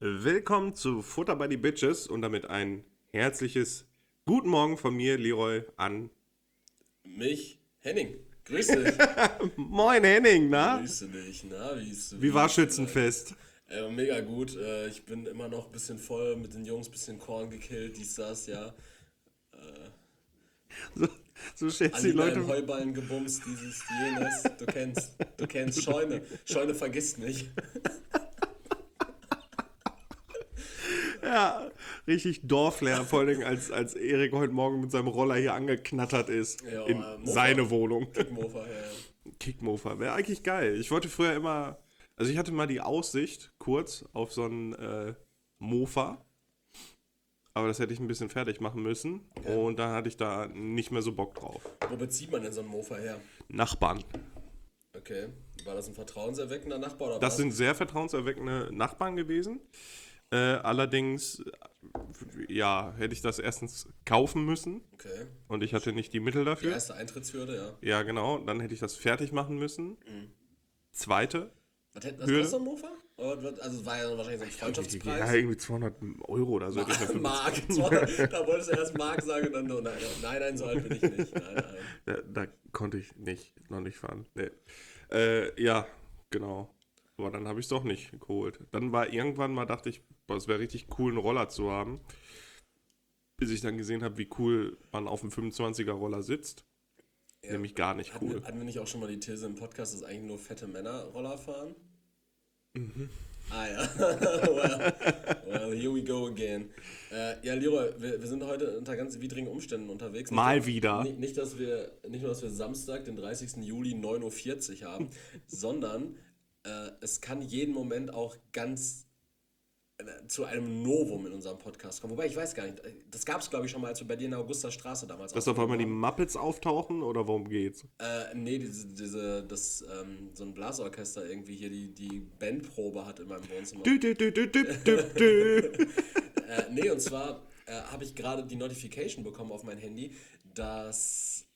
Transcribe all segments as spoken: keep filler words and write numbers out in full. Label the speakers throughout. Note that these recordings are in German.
Speaker 1: Willkommen zu Futter by the Bitches und damit ein herzliches Guten Morgen von mir, Leroy, an
Speaker 2: mich, Henning. Grüß dich.
Speaker 1: Moin Henning, na?
Speaker 2: Grüße dich, na? Wie, ist,
Speaker 1: Wie war Schützenfest?
Speaker 2: Äh, mega gut. Äh, ich bin immer noch ein bisschen voll mit den Jungs, bisschen Korn gekillt, dies, das, ja.
Speaker 1: So, so schätzt die
Speaker 2: Alina
Speaker 1: Leute.
Speaker 2: in Heuballen gebumst, dieses, jenes. Du kennst, du kennst Scheune. Scheune vergisst nicht.
Speaker 1: Ja, richtig Dorflehrer, vor allem als, als Erik heute Morgen mit seinem Roller hier angeknattert ist
Speaker 2: Ja,
Speaker 1: in
Speaker 2: äh, Mofa.
Speaker 1: seine Wohnung.
Speaker 2: Kickmofer, ja, ja.
Speaker 1: Kickmofer, wäre eigentlich geil. Ich wollte früher immer, also ich hatte mal die Aussicht, kurz, auf so einen äh, Mofa. Aber das hätte ich ein bisschen fertig machen müssen.
Speaker 2: Okay.
Speaker 1: Und dann hatte ich da nicht mehr so Bock drauf.
Speaker 2: Wo bezieht man denn so einen Mofa her?
Speaker 1: Nachbarn.
Speaker 2: Okay. War das ein vertrauenserweckender Nachbar oder
Speaker 1: Das
Speaker 2: was?
Speaker 1: sind sehr vertrauenserweckende Nachbarn gewesen. Äh, allerdings, äh, ja, hätte ich das erstens kaufen müssen.
Speaker 2: Okay.
Speaker 1: Und ich hatte nicht die Mittel
Speaker 2: Die
Speaker 1: dafür.
Speaker 2: erste Eintrittshürde, ja.
Speaker 1: Ja, genau. Dann hätte ich das fertig machen müssen.
Speaker 2: Mhm.
Speaker 1: Zweite.
Speaker 2: Was hätte das
Speaker 1: Hürde?
Speaker 2: kostet, so ein Mofa? Oder, also es war ja wahrscheinlich so ein Freundschaftspreis.
Speaker 1: Ja, irgendwie zweihundert Euro oder so. hätte ich dafür
Speaker 2: Mark. zweihundert, da wolltest du erst Mark sagen und dann nur, nein, nein, nein, so alt bin ich nicht. Nein, nein.
Speaker 1: Da, da konnte ich nicht, noch nicht fahren. Nee. Äh, ja, genau. Aber dann habe ich es doch nicht geholt. Dann war irgendwann mal, dachte ich, boah, es wäre richtig cool, einen Roller zu haben. Bis ich dann gesehen habe, wie cool man auf einem fünfundzwanziger Roller sitzt.
Speaker 2: Ja.
Speaker 1: Nämlich gar nicht
Speaker 2: Hatten,
Speaker 1: cool.
Speaker 2: wir, hatten wir nicht auch schon mal die These im Podcast, dass eigentlich nur fette Männer Roller fahren? Mhm. Ah ja. well, well, here we go again. Äh, ja, Leroy, wir, wir sind heute unter ganz widrigen Umständen unterwegs.
Speaker 1: Mal
Speaker 2: nicht,
Speaker 1: wieder.
Speaker 2: Nicht, nicht, dass wir, nicht nur, dass wir Samstag, den dreißigsten Juli, neun Uhr vierzig haben, sondern äh, es kann jeden Moment auch ganz äh, zu einem Novum in unserem Podcast kommen. Wobei, ich weiß gar nicht, das gab es, glaube ich, schon mal, als wir bei dir in der Augusta-Straße damals
Speaker 1: Dass auf einmal die
Speaker 2: aufgenommen
Speaker 1: Muppets auftauchen oder worum geht's?
Speaker 2: haben. Äh, nee, diese, diese, das, ähm, so ein Blasorchester irgendwie hier die, die Bandprobe hat in meinem Wohnzimmer.
Speaker 1: Dü, dü, dü, dü, dü, dü, dü.
Speaker 2: Äh, nee, und zwar äh, habe ich gerade die Notification bekommen auf mein Handy, dass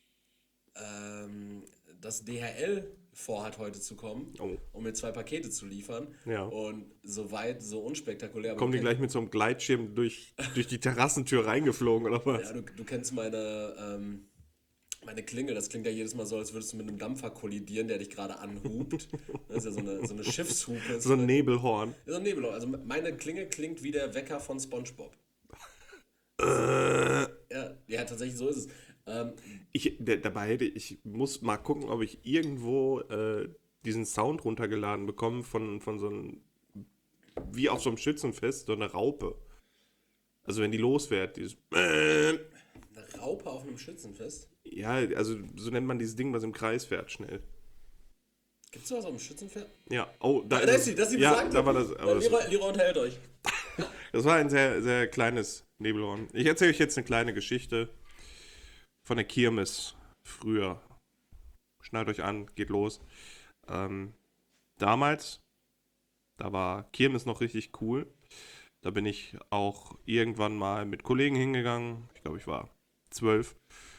Speaker 2: ähm, das D H L vorhat, heute zu kommen,
Speaker 1: Oh.
Speaker 2: um mir zwei Pakete zu liefern.
Speaker 1: Ja.
Speaker 2: Und so weit, so unspektakulär. aber
Speaker 1: Kommen die
Speaker 2: du
Speaker 1: gleich mit so einem Gleitschirm durch, durch die Terrassentür reingeflogen oder was?
Speaker 2: Ja, du, du kennst meine, ähm, meine Klingel, das klingt ja jedes Mal so, als würdest du mit einem Dampfer kollidieren, der dich gerade anhupt. Das ist ja so eine, so eine Schiffshupe.
Speaker 1: So ein Nebelhorn.
Speaker 2: Ja, so ein Nebelhorn. Also meine Klingel klingt wie der Wecker von SpongeBob.
Speaker 1: Äh.
Speaker 2: Ja, ja, tatsächlich so ist es. Ähm,
Speaker 1: Ich, der, dabei hätte ich muss mal gucken, ob ich irgendwo äh, diesen Sound runtergeladen bekomme von, von so einem, wie auf so einem Schützenfest, so eine Raupe. Also wenn die losfährt, dieses
Speaker 2: eine Raupe auf einem Schützenfest?
Speaker 1: ja, also so nennt man dieses Ding, was im Kreis fährt, schnell.
Speaker 2: Gibt es sowas auf dem Schützenfest?
Speaker 1: Ja, oh, da,
Speaker 2: Ah, da ist sie, das ist die
Speaker 1: ja,
Speaker 2: besagte.
Speaker 1: da war das, aber das,
Speaker 2: Leroy, Leroy unterhält euch.
Speaker 1: das war ein sehr, sehr kleines Nebelhorn. Ich erzähle euch jetzt eine kleine Geschichte von der Kirmes früher. Schnallt euch an, geht los. Ähm, damals, da war Kirmes noch richtig cool. Da bin ich auch irgendwann mal mit Kollegen hingegangen. Ich glaube, ich war zwölf.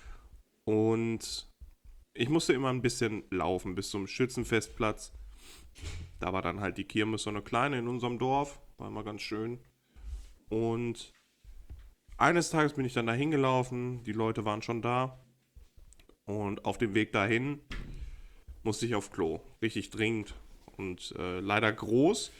Speaker 1: Und ich musste immer ein bisschen laufen bis zum Schützenfestplatz. Da war dann halt die Kirmes so eine kleine in unserem Dorf. War immer ganz schön. Und eines Tages bin ich dann da hingelaufen. Die Leute waren schon da. Und auf dem Weg dahin musste ich auf Klo. Richtig dringend. Und äh, leider groß.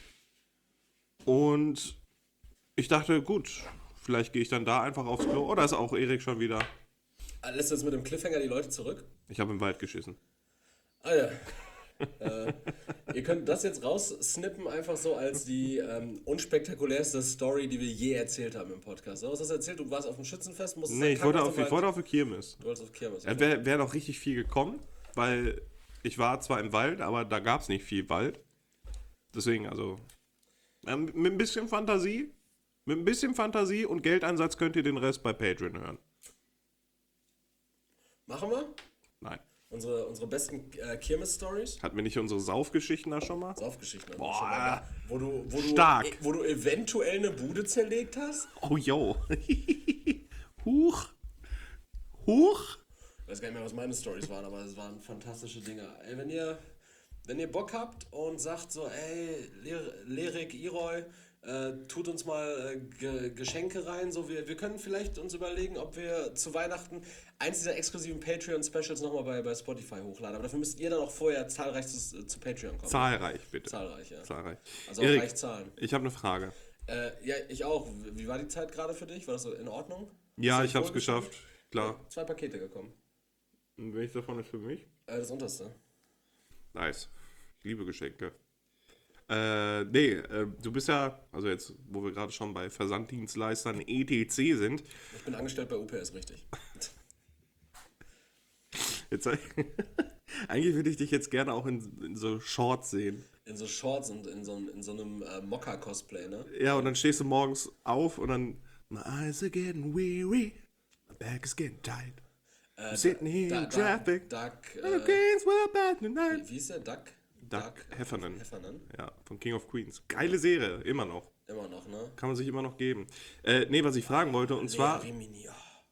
Speaker 1: Und ich dachte, gut, vielleicht gehe ich dann da einfach aufs Klo. Oder ist auch Erik schon wieder?
Speaker 2: Lässt du jetzt mit dem Cliffhanger die Leute zurück?
Speaker 1: Ich habe im Wald geschissen.
Speaker 2: Ah ja. äh, ihr könnt das jetzt raussnippen, einfach so als die ähm, unspektakulärste Story, die wir je erzählt haben im Podcast. Was hast du erzählt? Du warst auf dem Schützenfest? Musstest
Speaker 1: Nee,
Speaker 2: dann
Speaker 1: ich wollte
Speaker 2: kacken
Speaker 1: auf,
Speaker 2: zum
Speaker 1: ich wollte auf die Kirmes.
Speaker 2: Du wolltest auf Kirmes.
Speaker 1: Ja, wäre wär noch richtig viel gekommen, weil ich war zwar im Wald, aber da gab es nicht viel Wald. Deswegen, also, ähm, mit ein bisschen Fantasie, mit ein bisschen Fantasie und Geldeinsatz könnt ihr den Rest bei Patreon hören.
Speaker 2: Machen wir?
Speaker 1: Nein.
Speaker 2: Unsere, unsere besten äh, Kirmes-Stories?
Speaker 1: Hatten wir nicht unsere Saufgeschichten da schon mal?
Speaker 2: Saufgeschichten.
Speaker 1: Boah,
Speaker 2: schon mal, wo du, wo
Speaker 1: stark.
Speaker 2: Du, wo du eventuell eine Bude zerlegt hast?
Speaker 1: Oh, yo. Huch. Huch.
Speaker 2: Ich weiß gar nicht mehr, was meine Stories waren, aber es waren fantastische Dinge. Ey, wenn ihr, wenn ihr Bock habt und sagt so, ey, Ler- Lerik, Iroy, Äh, tut uns mal äh, Ge- Geschenke rein. So, wir, wir können vielleicht uns überlegen, ob wir zu Weihnachten eins dieser exklusiven Patreon-Specials nochmal bei, bei Spotify hochladen. Aber dafür müsst ihr dann auch vorher zahlreich zu, zu Patreon kommen.
Speaker 1: Zahlreich, bitte.
Speaker 2: Zahlreich, ja.
Speaker 1: Zahlreich.
Speaker 2: Also auch
Speaker 1: Erik,
Speaker 2: reich zahlen.
Speaker 1: ich habe eine Frage.
Speaker 2: Äh, ja, ich auch. Wie war die Zeit gerade für dich? War das so in Ordnung?
Speaker 1: Ja,
Speaker 2: Hast du
Speaker 1: ich habe es
Speaker 2: wohlgefühlt?
Speaker 1: geschafft. Klar.
Speaker 2: Ja, zwei Pakete gekommen.
Speaker 1: Und welches davon ist für mich?
Speaker 2: Äh, das unterste.
Speaker 1: Nice. Ich liebe Geschenke. Äh, nee, äh, du bist ja, also jetzt, wo wir gerade schon bei Versanddienstleistern et cetera sind.
Speaker 2: Ich bin angestellt bei U P S, richtig.
Speaker 1: Jetzt, eigentlich würde ich dich jetzt gerne auch in, in so Shorts sehen.
Speaker 2: In so Shorts und in so, in so einem äh, Mokka-Cosplay, ne?
Speaker 1: Ja, und dann stehst du morgens auf und dann My eyes are getting weary, my back is getting tight.
Speaker 2: Äh,
Speaker 1: I'm sitting here
Speaker 2: Da-
Speaker 1: in
Speaker 2: Da-
Speaker 1: traffic.
Speaker 2: Duck,
Speaker 1: And the
Speaker 2: äh,
Speaker 1: games were bad tonight.
Speaker 2: wie, wie ist der? Duck?
Speaker 1: Duck Heffernan.
Speaker 2: Heffernan.
Speaker 1: Ja, von King of Queens. Geile Serie, immer noch.
Speaker 2: Immer noch, ne?
Speaker 1: Kann man sich immer noch geben. Äh, nee, was ich fragen wollte, und zwar,
Speaker 2: Lea Rimini,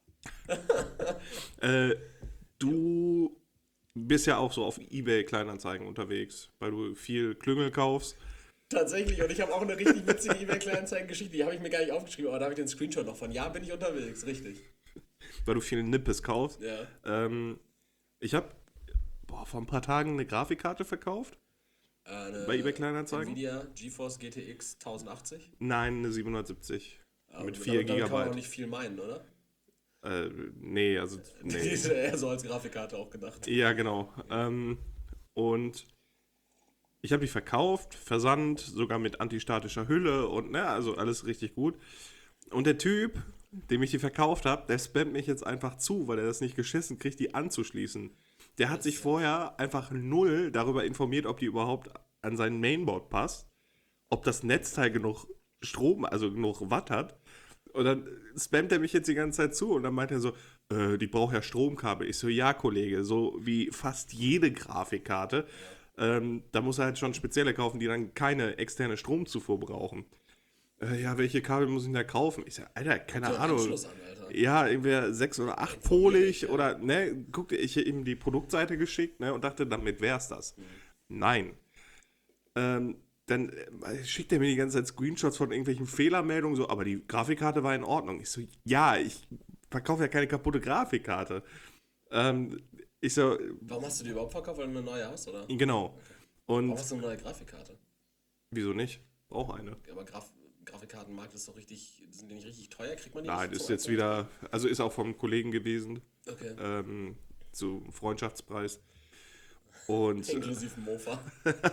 Speaker 2: oh.
Speaker 1: äh, du bist ja auch so auf eBay Kleinanzeigen unterwegs, weil du viel Klüngel kaufst.
Speaker 2: Tatsächlich, und ich habe auch eine richtig witzige eBay-Kleinanzeigen-Geschichte, die habe ich mir gar nicht aufgeschrieben, aber da habe ich den Screenshot noch von. Ja, bin ich unterwegs, richtig.
Speaker 1: Weil du viel Nippes kaufst.
Speaker 2: Ja.
Speaker 1: Ähm, ich habe vor ein paar Tagen eine Grafikkarte verkauft.
Speaker 2: Äh, eine
Speaker 1: Bei eBay Kleinanzeigen?
Speaker 2: Nvidia GeForce G T X tausendachtzig.
Speaker 1: Nein, eine siebenhundertsiebzig.
Speaker 2: Aber
Speaker 1: mit
Speaker 2: damit-
Speaker 1: vier
Speaker 2: damit kann man
Speaker 1: Gigabyte.
Speaker 2: auch nicht viel meinen, oder?
Speaker 1: Äh, nee, also,
Speaker 2: Die
Speaker 1: nee.
Speaker 2: ist ja eher so als Grafikkarte auch gedacht.
Speaker 1: Ja, genau. Ähm, und ich habe die verkauft, versandt, sogar mit antistatischer Hülle und ne, also alles richtig gut. Und der Typ, dem ich die verkauft habe, der spammt mich jetzt einfach zu, weil er das nicht geschissen kriegt, die anzuschließen. Der hat sich vorher einfach null darüber informiert, ob die überhaupt an sein Mainboard passt, ob das Netzteil genug Strom, also genug Watt hat. Und dann spammt er mich jetzt die ganze Zeit zu und dann meint er so, äh, die braucht ja Stromkabel. Ich so, ja, Kollege, so wie fast jede Grafikkarte. Ähm, da muss er halt schon spezielle kaufen, die dann keine externe Stromzufuhr brauchen. Äh, ja, welche Kabel muss ich denn da kaufen? Ich sag, Alter, keine
Speaker 2: So,
Speaker 1: Ahnung.
Speaker 2: Anschluss an, Alter.
Speaker 1: Ja, irgendwer sechs oder acht polig oder, ne, guckte ich ihm die Produktseite geschickt, ne, und dachte, damit wär's das.
Speaker 2: Mhm.
Speaker 1: Nein. Ähm, dann äh, schickt er mir die ganze Zeit Screenshots von irgendwelchen Fehlermeldungen, so, aber die Grafikkarte war in Ordnung. Ich so, ja, ich verkaufe ja keine kaputte Grafikkarte. Ähm, ich so,
Speaker 2: Warum hast du die überhaupt verkauft, weil du eine neue hast, oder?
Speaker 1: genau.
Speaker 2: Warum
Speaker 1: Und
Speaker 2: hast du eine neue Grafikkarte?
Speaker 1: wieso nicht? Brauch eine.
Speaker 2: Aber Graf Grafikkartenmarkt ist doch richtig, sind die nicht richtig teuer? Kriegt man die
Speaker 1: Nein,
Speaker 2: nicht
Speaker 1: ist
Speaker 2: zum
Speaker 1: jetzt
Speaker 2: Einzelnen?
Speaker 1: wieder, also ist auch vom Kollegen gewesen,
Speaker 2: Okay.
Speaker 1: ähm, zu Freundschaftspreis. Und
Speaker 2: Inklusive Mofa.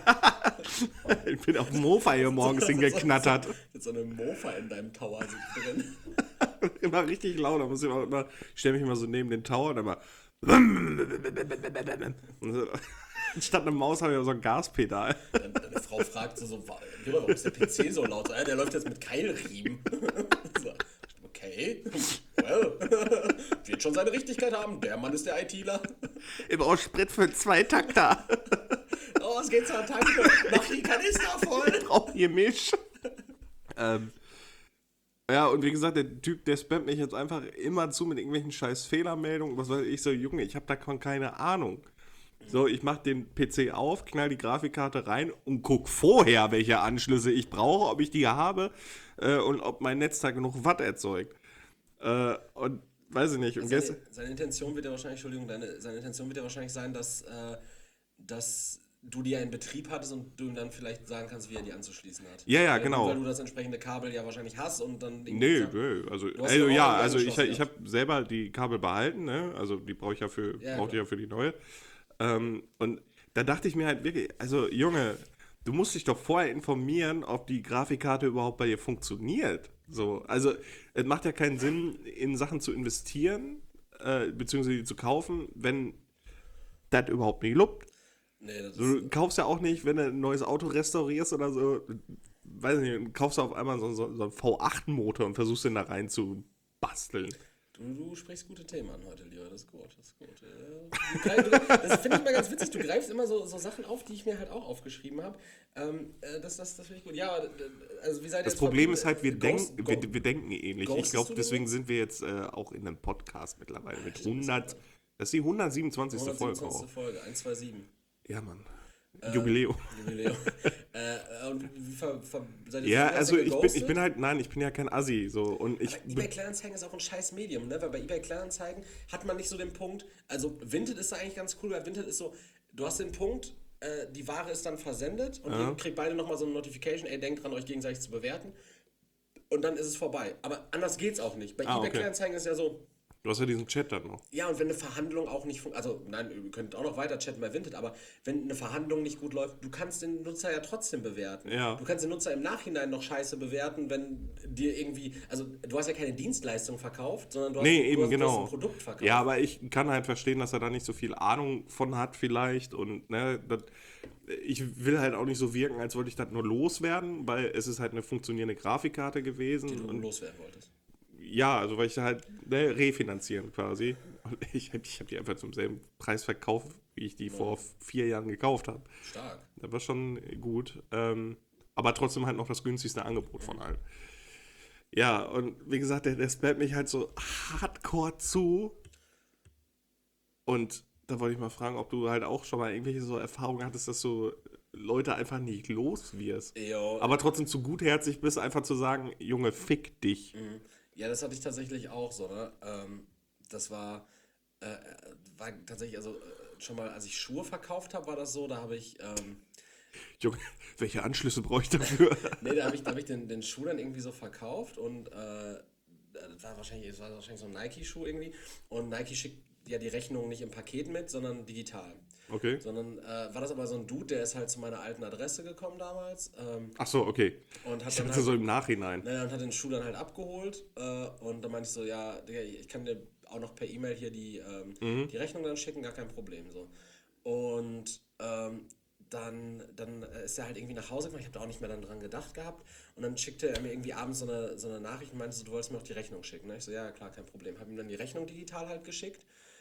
Speaker 1: ich bin auf dem Mofa hier morgens hingeknattert.
Speaker 2: Mit so einem Mofa in deinem Tower sitzt drin.
Speaker 1: Immer richtig laut, da muss ich auch immer, ich stelle mich immer so neben den Tower und immer und so, statt einer Maus habe ich auch so ein Gaspedal.
Speaker 2: Deine, deine Frau fragt so, so wa- warum ist der P C so laut? Ja, der läuft jetzt mit Keilriemen. So, okay, well, wird schon seine Richtigkeit haben. Der Mann ist der ITler.
Speaker 1: Ich brauche Sprit für zwei Takter.
Speaker 2: Oh, es geht zur Tanke. Mach die Kanister voll.
Speaker 1: Ich brauche hier Misch. ähm, ja, und wie gesagt, der Typ, der spammt mich jetzt einfach immer zu mit irgendwelchen scheiß Fehlermeldungen. Was weiß ich, so, Junge, ich habe davon keine Ahnung. So, ich mach den P C auf, knall die Grafikkarte rein und guck vorher, welche Anschlüsse ich brauche, ob ich die habe äh, und ob mein Netzteil genug Watt erzeugt. Äh, und weiß ich nicht. Und
Speaker 2: Seine,
Speaker 1: gestern,
Speaker 2: seine Intention wird ja wahrscheinlich, Entschuldigung, deine, seine Intention wird ja wahrscheinlich sein, dass, äh, dass du die ja in Betrieb hattest und du ihm dann vielleicht sagen kannst, wie er die anzuschließen hat.
Speaker 1: Ja, ja,
Speaker 2: weil,
Speaker 1: genau.
Speaker 2: Weil du das entsprechende Kabel ja wahrscheinlich hast und dann...
Speaker 1: nee,
Speaker 2: sagst-
Speaker 1: nö, also,
Speaker 2: Du hast
Speaker 1: also
Speaker 2: ja auch
Speaker 1: ja,
Speaker 2: irgendwie
Speaker 1: also ich,
Speaker 2: angeschlossen
Speaker 1: ich
Speaker 2: gehabt.
Speaker 1: habe selber die Kabel behalten, ne? Also die brauche ich ja für,
Speaker 2: Ja,
Speaker 1: brauchte
Speaker 2: klar.
Speaker 1: ja für die neue. Ähm, und da dachte ich mir halt wirklich, also Junge, du musst dich doch vorher informieren, ob die Grafikkarte überhaupt bei dir funktioniert. So, also es macht ja keinen Sinn, in Sachen zu investieren, äh, beziehungsweise die zu kaufen, wenn das überhaupt nicht lupt.
Speaker 2: Nee, das ist...
Speaker 1: Du kaufst ja auch nicht, wenn du ein neues Auto restaurierst oder so, weiß nicht, kaufst du auf einmal so, so, so einen V acht Motor und versuchst den da rein zu basteln.
Speaker 2: Du, du sprichst gute Themen an heute, Leo. Das ist gut, das ist gut. Ja. Du greif- du- Das finde ich mal ganz witzig. Du greifst immer so, so Sachen auf, die ich mir halt auch aufgeschrieben habe. Ähm, äh, das das, das finde ich gut. Ja, aber, äh, also wie seid ihr
Speaker 1: Das
Speaker 2: jetzt
Speaker 1: Problem
Speaker 2: verblieben?
Speaker 1: ist halt, wir,
Speaker 2: Ghost-
Speaker 1: denken,
Speaker 2: Go-
Speaker 1: wir, wir denken ähnlich. Ich
Speaker 2: Ghostest
Speaker 1: glaube,
Speaker 2: du
Speaker 1: deswegen
Speaker 2: den?
Speaker 1: sind wir jetzt äh, auch in einem Podcast mittlerweile mit
Speaker 2: Alter, du bist
Speaker 1: hundert.
Speaker 2: aber-
Speaker 1: Das ist die hundertsiebenundzwanzigste Folge auch.
Speaker 2: hundertsiebenundzwanzigste Folge, eins zwei sieben.
Speaker 1: Ja, Mann. Jubiläum.
Speaker 2: Jubiläum. äh, und wie ver, ver, seid ihr
Speaker 1: Ja,
Speaker 2: so
Speaker 1: also ich bin,
Speaker 2: geghostet?
Speaker 1: ich bin halt, nein, ich bin ja kein Assi, so, und ich...
Speaker 2: Aber eBay Kleinanzeigen ist auch ein scheiß Medium, ne? Weil bei eBay Kleinanzeigen hat man nicht so den Punkt, also Vinted ist da eigentlich ganz cool, weil Vinted ist so, du hast den Punkt, äh, die Ware ist dann versendet und
Speaker 1: Ja.
Speaker 2: ihr kriegt beide nochmal so eine Notification, ey, denkt dran, euch gegenseitig zu bewerten. Und dann ist es vorbei. Aber anders geht's auch nicht. Bei
Speaker 1: Ah,
Speaker 2: eBay
Speaker 1: okay.
Speaker 2: Kleinanzeigen ist ja so,
Speaker 1: Du hast ja diesen Chat dann noch.
Speaker 2: ja, und wenn eine Verhandlung auch nicht funktioniert, also nein, ihr könnt auch noch weiter chatten bei Vinted, aber wenn eine Verhandlung nicht gut läuft, du kannst den Nutzer ja trotzdem bewerten.
Speaker 1: Ja.
Speaker 2: Du kannst den Nutzer im Nachhinein noch scheiße bewerten, wenn dir irgendwie, also du hast ja keine Dienstleistung verkauft, sondern du hast,
Speaker 1: Nee,
Speaker 2: du
Speaker 1: eben,
Speaker 2: hast, du hast
Speaker 1: genau.
Speaker 2: ein Produkt verkauft.
Speaker 1: Ja, aber ich kann halt verstehen, dass er da nicht so viel Ahnung von hat vielleicht und, ne, das, ich will halt auch nicht so wirken, als wollte ich das nur loswerden, weil es ist halt eine funktionierende Grafikkarte gewesen.
Speaker 2: Die du
Speaker 1: und
Speaker 2: loswerden wolltest.
Speaker 1: Ja, also weil ich halt ne, refinanzieren quasi. Und ich, ich habe die einfach zum selben Preis verkauft, wie ich die ja. vor vier Jahren gekauft habe.
Speaker 2: Stark.
Speaker 1: Das war schon gut. Ähm, aber trotzdem halt noch das günstigste Angebot von allen. Ja, und wie gesagt, der, der spammt mich halt so hardcore zu. Und da wollte ich mal fragen, ob du halt auch schon mal irgendwelche so Erfahrungen hattest, dass du Leute einfach nicht los wirst.
Speaker 2: Jo.
Speaker 1: Aber trotzdem zu gutherzig bist, einfach zu sagen, Junge, fick dich.
Speaker 2: Mhm. Ja, das hatte ich tatsächlich auch so, ne? Ähm, das war, äh, war tatsächlich, also äh, schon mal, als ich Schuhe verkauft habe, war das so, da habe ich, ähm,
Speaker 1: Junge, welche Anschlüsse brauche ich dafür?
Speaker 2: nee, da habe ich, da hab ich den, den Schuh dann irgendwie so verkauft und äh, das war wahrscheinlich, das war wahrscheinlich so ein Nike-Schuh irgendwie und Nike schickt ja die Rechnung nicht im Paket mit, sondern digital.
Speaker 1: Okay.
Speaker 2: Sondern äh, war das aber so ein Dude, der ist halt zu meiner alten Adresse gekommen damals. Ähm,
Speaker 1: Ach so, okay.
Speaker 2: und hat
Speaker 1: Ich
Speaker 2: dann
Speaker 1: dachte
Speaker 2: halt,
Speaker 1: so im Nachhinein.
Speaker 2: naja, und hat den Schuh dann halt abgeholt äh, und dann meinte ich so, ja, Digga, ich kann dir auch noch per E-Mail hier die, ähm,
Speaker 1: Mhm.
Speaker 2: die Rechnung dann schicken, gar kein Problem. So. Und ähm, dann, dann ist er halt irgendwie nach Hause gekommen, ich habe da auch nicht mehr dann dran gedacht gehabt und dann schickte er mir irgendwie abends so eine, so eine Nachricht und meinte so, du wolltest mir auch die Rechnung schicken. Ne? Ich so, ja, klar, kein Problem. Habe ihm dann die Rechnung digital halt geschickt,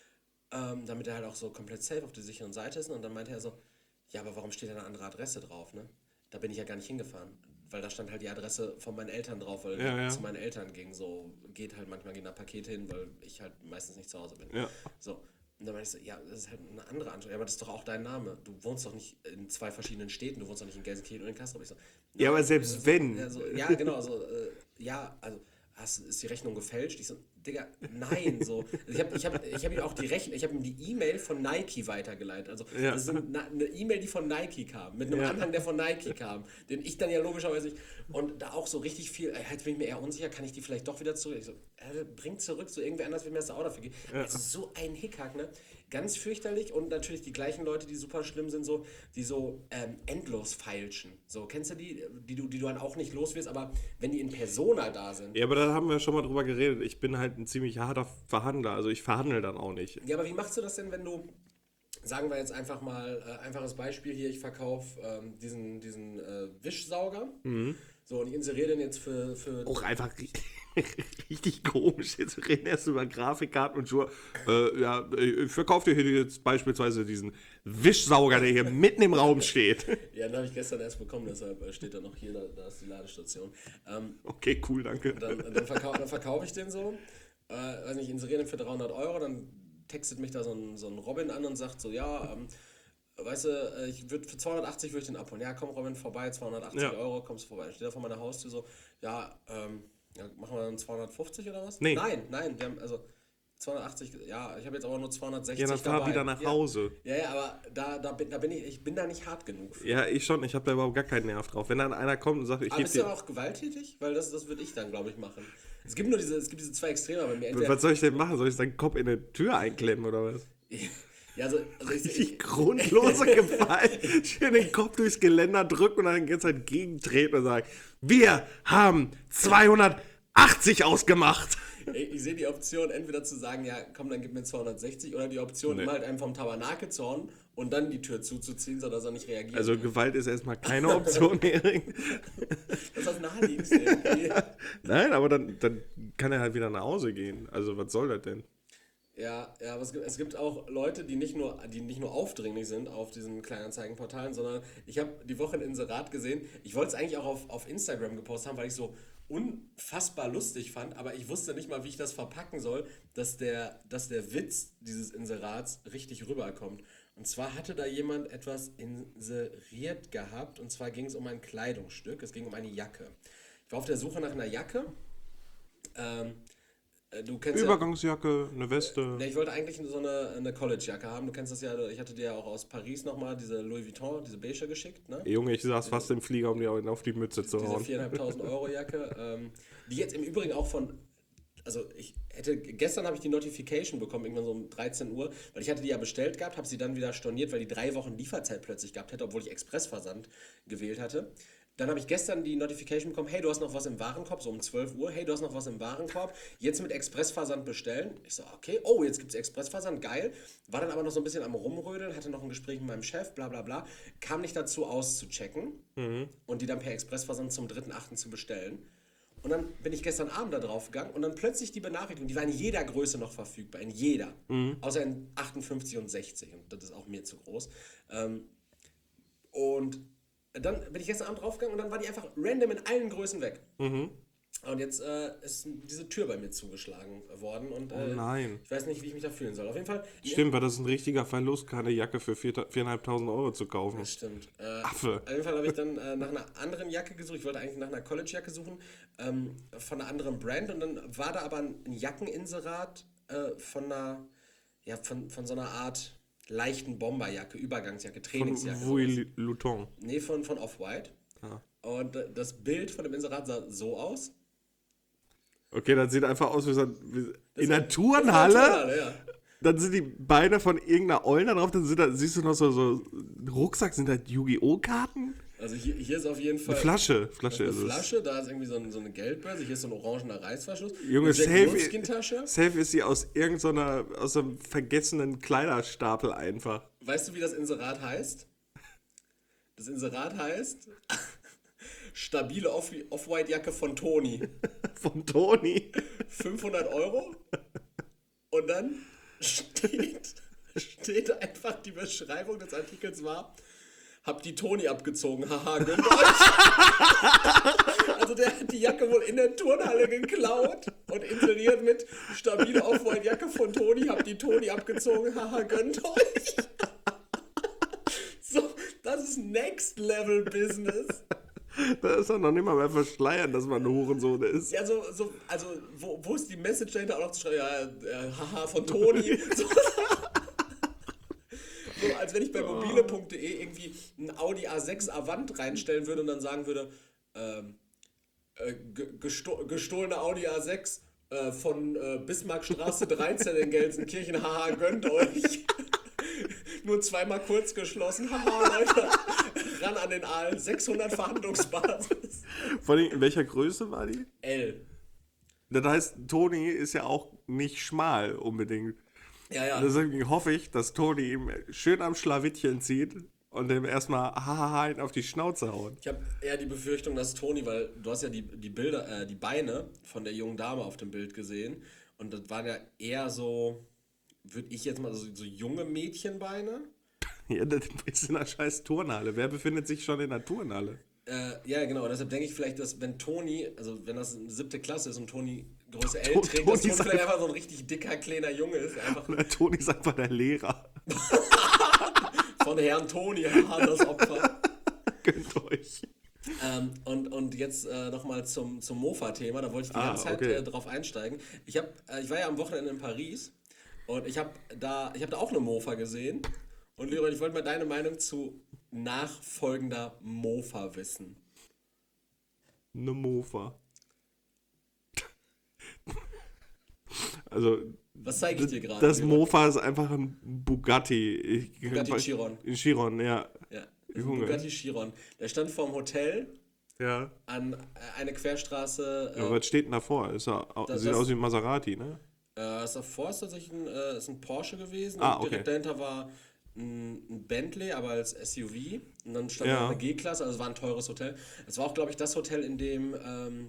Speaker 2: ähm, damit er halt auch so komplett safe auf der sicheren Seite ist und dann meinte er so, ja, aber warum steht da eine andere Adresse drauf, ne? Da bin ich ja gar nicht hingefahren, weil da stand halt die Adresse von meinen Eltern drauf, weil
Speaker 1: Ja,
Speaker 2: die
Speaker 1: ja.
Speaker 2: zu meinen Eltern ging, so geht halt, manchmal gehen da Pakete hin, weil ich halt meistens nicht zu Hause bin.
Speaker 1: Ja.
Speaker 2: So, und dann meinte ich so, ja, das ist halt eine andere Anschrift, ja, aber das ist doch auch dein Name, du wohnst doch nicht in zwei verschiedenen Städten, du wohnst doch nicht in Gelsenkirchen und in Kassel. Und ich so,
Speaker 1: Ja, aber
Speaker 2: nein.
Speaker 1: selbst
Speaker 2: Also,
Speaker 1: wenn.
Speaker 2: Ja, so, ja genau, so, äh, ja, also, hast, ist die Rechnung gefälscht? Ich so, Digga, nein, so. Ich habe ich hab, ich hab ihm auch die Rechnung, ich habe ihm die E-Mail von Nike weitergeleitet. Also,
Speaker 1: Ja.
Speaker 2: das ist eine eine E-Mail, die von Nike kam, mit einem
Speaker 1: Ja.
Speaker 2: Anhang, der von Nike kam, den ich dann ja logischerweise nicht. Und da auch so richtig viel, äh, jetzt bin ich mir eher unsicher, kann ich die vielleicht doch wieder zurück? Ich so, äh, bring zurück, so irgendwer anders will mir das auch dafür geben.
Speaker 1: Ja.
Speaker 2: Also so ein Hickhack, ne? Ganz fürchterlich und natürlich die gleichen Leute, die super schlimm sind, so, die so ähm, endlos feilschen. So, kennst du die, die du, die du dann auch nicht los wirst, aber wenn die in Persona da sind.
Speaker 1: Ja, aber da haben wir schon mal drüber geredet. Ich bin halt ein ziemlich harter Verhandler. Also ich verhandle dann auch nicht.
Speaker 2: Ja, aber wie machst du das denn, wenn du, sagen wir jetzt einfach mal, äh, einfaches Beispiel hier, ich verkaufe ähm, diesen, diesen äh, Wischsauger. So, und ich inseriere den jetzt für... für
Speaker 1: Auch einfach ri- richtig komisch. Jetzt reden erst über Grafikkarten und Schuhe. Äh, ja, ich verkaufe dir hier jetzt beispielsweise diesen Wischsauger, der hier mitten im Raum steht.
Speaker 2: ja, den habe ich gestern erst bekommen, deshalb äh, steht er noch hier, da, da ist die Ladestation. Ähm,
Speaker 1: Okay, cool, danke.
Speaker 2: dann dann, verkau dann verkaufe ich den so, äh, weiß nicht, inseriere den für dreihundert Euro, dann textet mich da so ein, so ein Robin an und sagt so, ja, ähm, weißt du, äh, ich würd, für zweihundertachtzig würde ich den abholen. Ja, komm Robin, vorbei, zweihundertachtzig
Speaker 1: Ja.
Speaker 2: Euro, kommst du vorbei. Dann steht er vor meiner Haustür so, ja, ähm, ja, machen wir dann zweihundertfünfzig oder was?
Speaker 1: Nee.
Speaker 2: Nein, nein, wir haben, also zweihundertachtzig, ja, ich habe jetzt aber nur zweihundertsechzig
Speaker 1: Ja, dann fahr
Speaker 2: dabei.
Speaker 1: wieder nach
Speaker 2: ja.
Speaker 1: Hause.
Speaker 2: Ja, ja, aber da, da, bin, da bin ich, ich bin da nicht hart genug für.
Speaker 1: Ja, ich schon. Ich habe da überhaupt gar keinen Nerv drauf. Wenn dann einer kommt und sagt, ich
Speaker 2: Aber
Speaker 1: gebe
Speaker 2: bist du aber
Speaker 1: dir...
Speaker 2: auch gewalttätig? Weil das, das würde ich dann, glaube ich, machen. Es gibt nur diese, es gibt diese zwei Extreme bei mir. Entweder,
Speaker 1: Was soll ich denn machen? Soll ich seinen Kopf in eine Tür einklemmen oder was?
Speaker 2: ja, also, also ich,
Speaker 1: Die
Speaker 2: ich,
Speaker 1: grundlose Gewalt. Schön den Kopf durchs Geländer drücken und dann die ganze Zeit gegentreten und sagen, wir haben zweihundertachtzig ausgemacht.
Speaker 2: ich, ich sehe die Option, entweder zu sagen, ja, komm, dann gib mir zweihundertsechzig, oder die Option,
Speaker 1: Nee.
Speaker 2: immer halt einem vom Tabernakel zu hauen und dann die Tür zuzuziehen, sodass er nicht reagiert.
Speaker 1: Also Gewalt ist erstmal keine Option, Erik.
Speaker 2: das ist das Naheliegendste irgendwie.
Speaker 1: Nein, aber dann, dann kann er halt wieder nach Hause gehen. Also was soll das denn?
Speaker 2: Ja, ja, aber es gibt, es gibt auch Leute, die nicht nur, die nicht nur aufdringlich sind auf diesen Kleinanzeigenportalen, sondern ich habe die Woche ein Inserat gesehen. Ich wollte es eigentlich auch auf, auf Instagram gepostet haben, weil ich es so unfassbar lustig fand, aber ich wusste nicht mal, wie ich das verpacken soll, dass der, dass der Witz dieses Inserats richtig rüberkommt. Und zwar hatte da jemand etwas inseriert gehabt. Und zwar ging es um ein Kleidungsstück. Es ging um eine Jacke. Ich war auf der Suche nach einer Jacke. Ähm, äh, du kennst
Speaker 1: Übergangsjacke, eine Weste.
Speaker 2: ja, ne, ich wollte eigentlich so eine, eine College-Jacke haben. Du kennst das ja, ich hatte dir ja auch aus Paris nochmal diese Louis Vuitton, diese beige geschickt, ne?
Speaker 1: Junge, ich saß fast im Flieger, um dir auf die Mütze zu
Speaker 2: Diese
Speaker 1: hauen.
Speaker 2: viertausendfünfhundert Euro Jacke, ähm, die jetzt im Übrigen auch von, also ich hätte, gestern habe ich die Notification bekommen, irgendwann so um dreizehn Uhr, weil ich hatte die ja bestellt gehabt, habe sie dann wieder storniert, weil die drei Wochen Lieferzeit plötzlich gehabt hätte, obwohl ich Expressversand gewählt hatte. Dann habe ich gestern die Notification bekommen, hey, du hast noch was im Warenkorb, so um zwölf Uhr, hey, du hast noch was im Warenkorb, jetzt mit Expressversand bestellen. Ich so, okay, oh, jetzt gibt es Expressversand, geil. War dann aber noch so ein bisschen am Rumrödeln, hatte noch ein Gespräch mit meinem Chef, bla bla bla, kam nicht dazu auszuchecken mhm. und die dann per Expressversand zum dritten achten zu bestellen. Und dann bin ich gestern Abend da drauf gegangen und dann plötzlich die Benachrichtigung, die war in jeder Größe noch verfügbar, in jeder, mhm. außer in achtundfünfzig und sechzig und das ist auch mir zu groß. Ähm, und dann bin ich gestern Abend draufgegangen und dann war die einfach random in allen Größen weg. Mhm. Und jetzt äh, ist diese Tür bei mir zugeschlagen worden und äh,
Speaker 1: oh nein.
Speaker 2: Ich weiß nicht, wie ich mich da fühlen soll. Auf jeden Fall.
Speaker 1: Stimmt, weil das ist ein richtiger Verlust, keine Jacke für viertausendfünfhundert Euro zu kaufen.
Speaker 2: Das stimmt. Äh,
Speaker 1: Affe.
Speaker 2: Auf jeden Fall habe ich dann äh, nach einer anderen Jacke gesucht. Ich wollte eigentlich nach einer College-Jacke suchen, ähm, von einer anderen Brand. Und dann war da aber ein Jackeninserat äh, von einer, ja, von, von so einer Art leichten Bomberjacke, Übergangsjacke, Trainingsjacke.
Speaker 1: Von Louis Vuitton.
Speaker 2: Nee, von, von Off-White. Ah. Und äh, das Bild von dem Inserat sah so aus.
Speaker 1: Okay, das sieht einfach aus wie so ein, wie in der Turnhalle. Turnhalle ja. Dann sind die Beine von irgendeiner Eulen da drauf, dann sind da, siehst du noch so, so Rucksack, sind das Yu-Gi-Oh! Karten?
Speaker 2: Also hier, hier ist auf jeden Fall...
Speaker 1: Eine Flasche, Flasche
Speaker 2: eine
Speaker 1: ist
Speaker 2: Flasche, es. Flasche, da ist irgendwie so, ein, so eine Geldbörse, hier ist so ein orangener Reißverschluss.
Speaker 1: Junge, safe, safe ist sie aus irgendeiner, aus so einem vergessenen Kleiderstapel einfach.
Speaker 2: Weißt du, wie das Inserat heißt? Das Inserat heißt... Stabile Off-White-Jacke von Toni.
Speaker 1: Von Toni?
Speaker 2: fünfhundert Euro. Und dann steht, steht einfach die Beschreibung des Artikels war, hab die Toni abgezogen, haha, gönnt euch. Also der hat die Jacke wohl in der Turnhalle geklaut und inseriert mit stabile Off-White-Jacke von Toni, hab die Toni abgezogen, haha, gönnt euch. So, das ist Next-Level-Business.
Speaker 1: Da ist doch noch nicht mal mehr verschleiern, dass man ein Hurensohn ist.
Speaker 2: Ja, so, so also wo, wo ist die Message dahinter auch noch zu schreiben? Ja, ja, haha, von Toni. So, so, als wenn ich bei mobile punkt de irgendwie ein Audi A sechs Avant reinstellen würde und dann sagen würde, ähm, äh, gesto- gestohlene Audi A sechs äh, von äh, Bismarckstraße dreizehn in Gelsenkirchen, haha, gönnt euch. Nur zweimal kurz geschlossen, haha, Leute. Ran an den Aal, sechshundert Verhandlungsbasis.
Speaker 1: Vor allem, in welcher Größe war die?
Speaker 2: L.
Speaker 1: Das heißt, Toni ist ja auch nicht schmal unbedingt.
Speaker 2: Ja, ja.
Speaker 1: Deswegen hoffe ich, dass Toni ihm schön am Schlawittchen zieht und dem erstmal hahaha auf die Schnauze haut.
Speaker 2: Ich habe eher die Befürchtung, dass Toni, weil du hast ja die, die Bilder, äh, die Beine von der jungen Dame auf dem Bild gesehen und das waren ja eher so, würde ich jetzt mal, so, so junge Mädchenbeine.
Speaker 1: Ja, das ist in der scheiß Turnhalle. Wer befindet sich schon in der Turnhalle?
Speaker 2: Äh, ja, genau. Und deshalb denke ich vielleicht, dass wenn Toni, also wenn das eine siebte Klasse ist und Toni Größe L trägt, Toni dass Toni vielleicht einfach so ein richtig dicker, kleiner Junge ist. Einfach
Speaker 1: der Toni ist einfach der Lehrer.
Speaker 2: Von Herrn Toni, das Opfer.
Speaker 1: Gönnt euch.
Speaker 2: Ähm, und, und jetzt äh, nochmal zum, zum Mofa-Thema. Da wollte ich die ah, ganze Zeit okay. äh, drauf einsteigen. Ich, hab, äh, ich war ja am Wochenende in Paris und ich habe da, ich hab da auch eine Mofa gesehen. Und Leroy, ich wollte mal deine Meinung zu nachfolgender Mofa wissen.
Speaker 1: Eine Mofa. Also.
Speaker 2: Was zeige ich dir gerade?
Speaker 1: Das Leroy? Mofa ist einfach ein Bugatti.
Speaker 2: Bugatti Chiron.
Speaker 1: Chiron, ja.
Speaker 2: Ja, ein Bugatti Chiron. Der stand vorm Hotel.
Speaker 1: Ja.
Speaker 2: An eine Querstraße.
Speaker 1: Ja, äh, was steht denn davor? Ist er, das, sieht das, aus wie ein Maserati, ne?
Speaker 2: Äh, das davor ist tatsächlich ein, äh, ist ein Porsche gewesen.
Speaker 1: Ah,
Speaker 2: und
Speaker 1: okay.
Speaker 2: Direkt dahinter war ein Bentley, aber als S U V. Und dann stand
Speaker 1: ja.
Speaker 2: da eine G-Klasse, also es war ein teures Hotel. Es war auch, glaube ich, das Hotel, in dem ähm,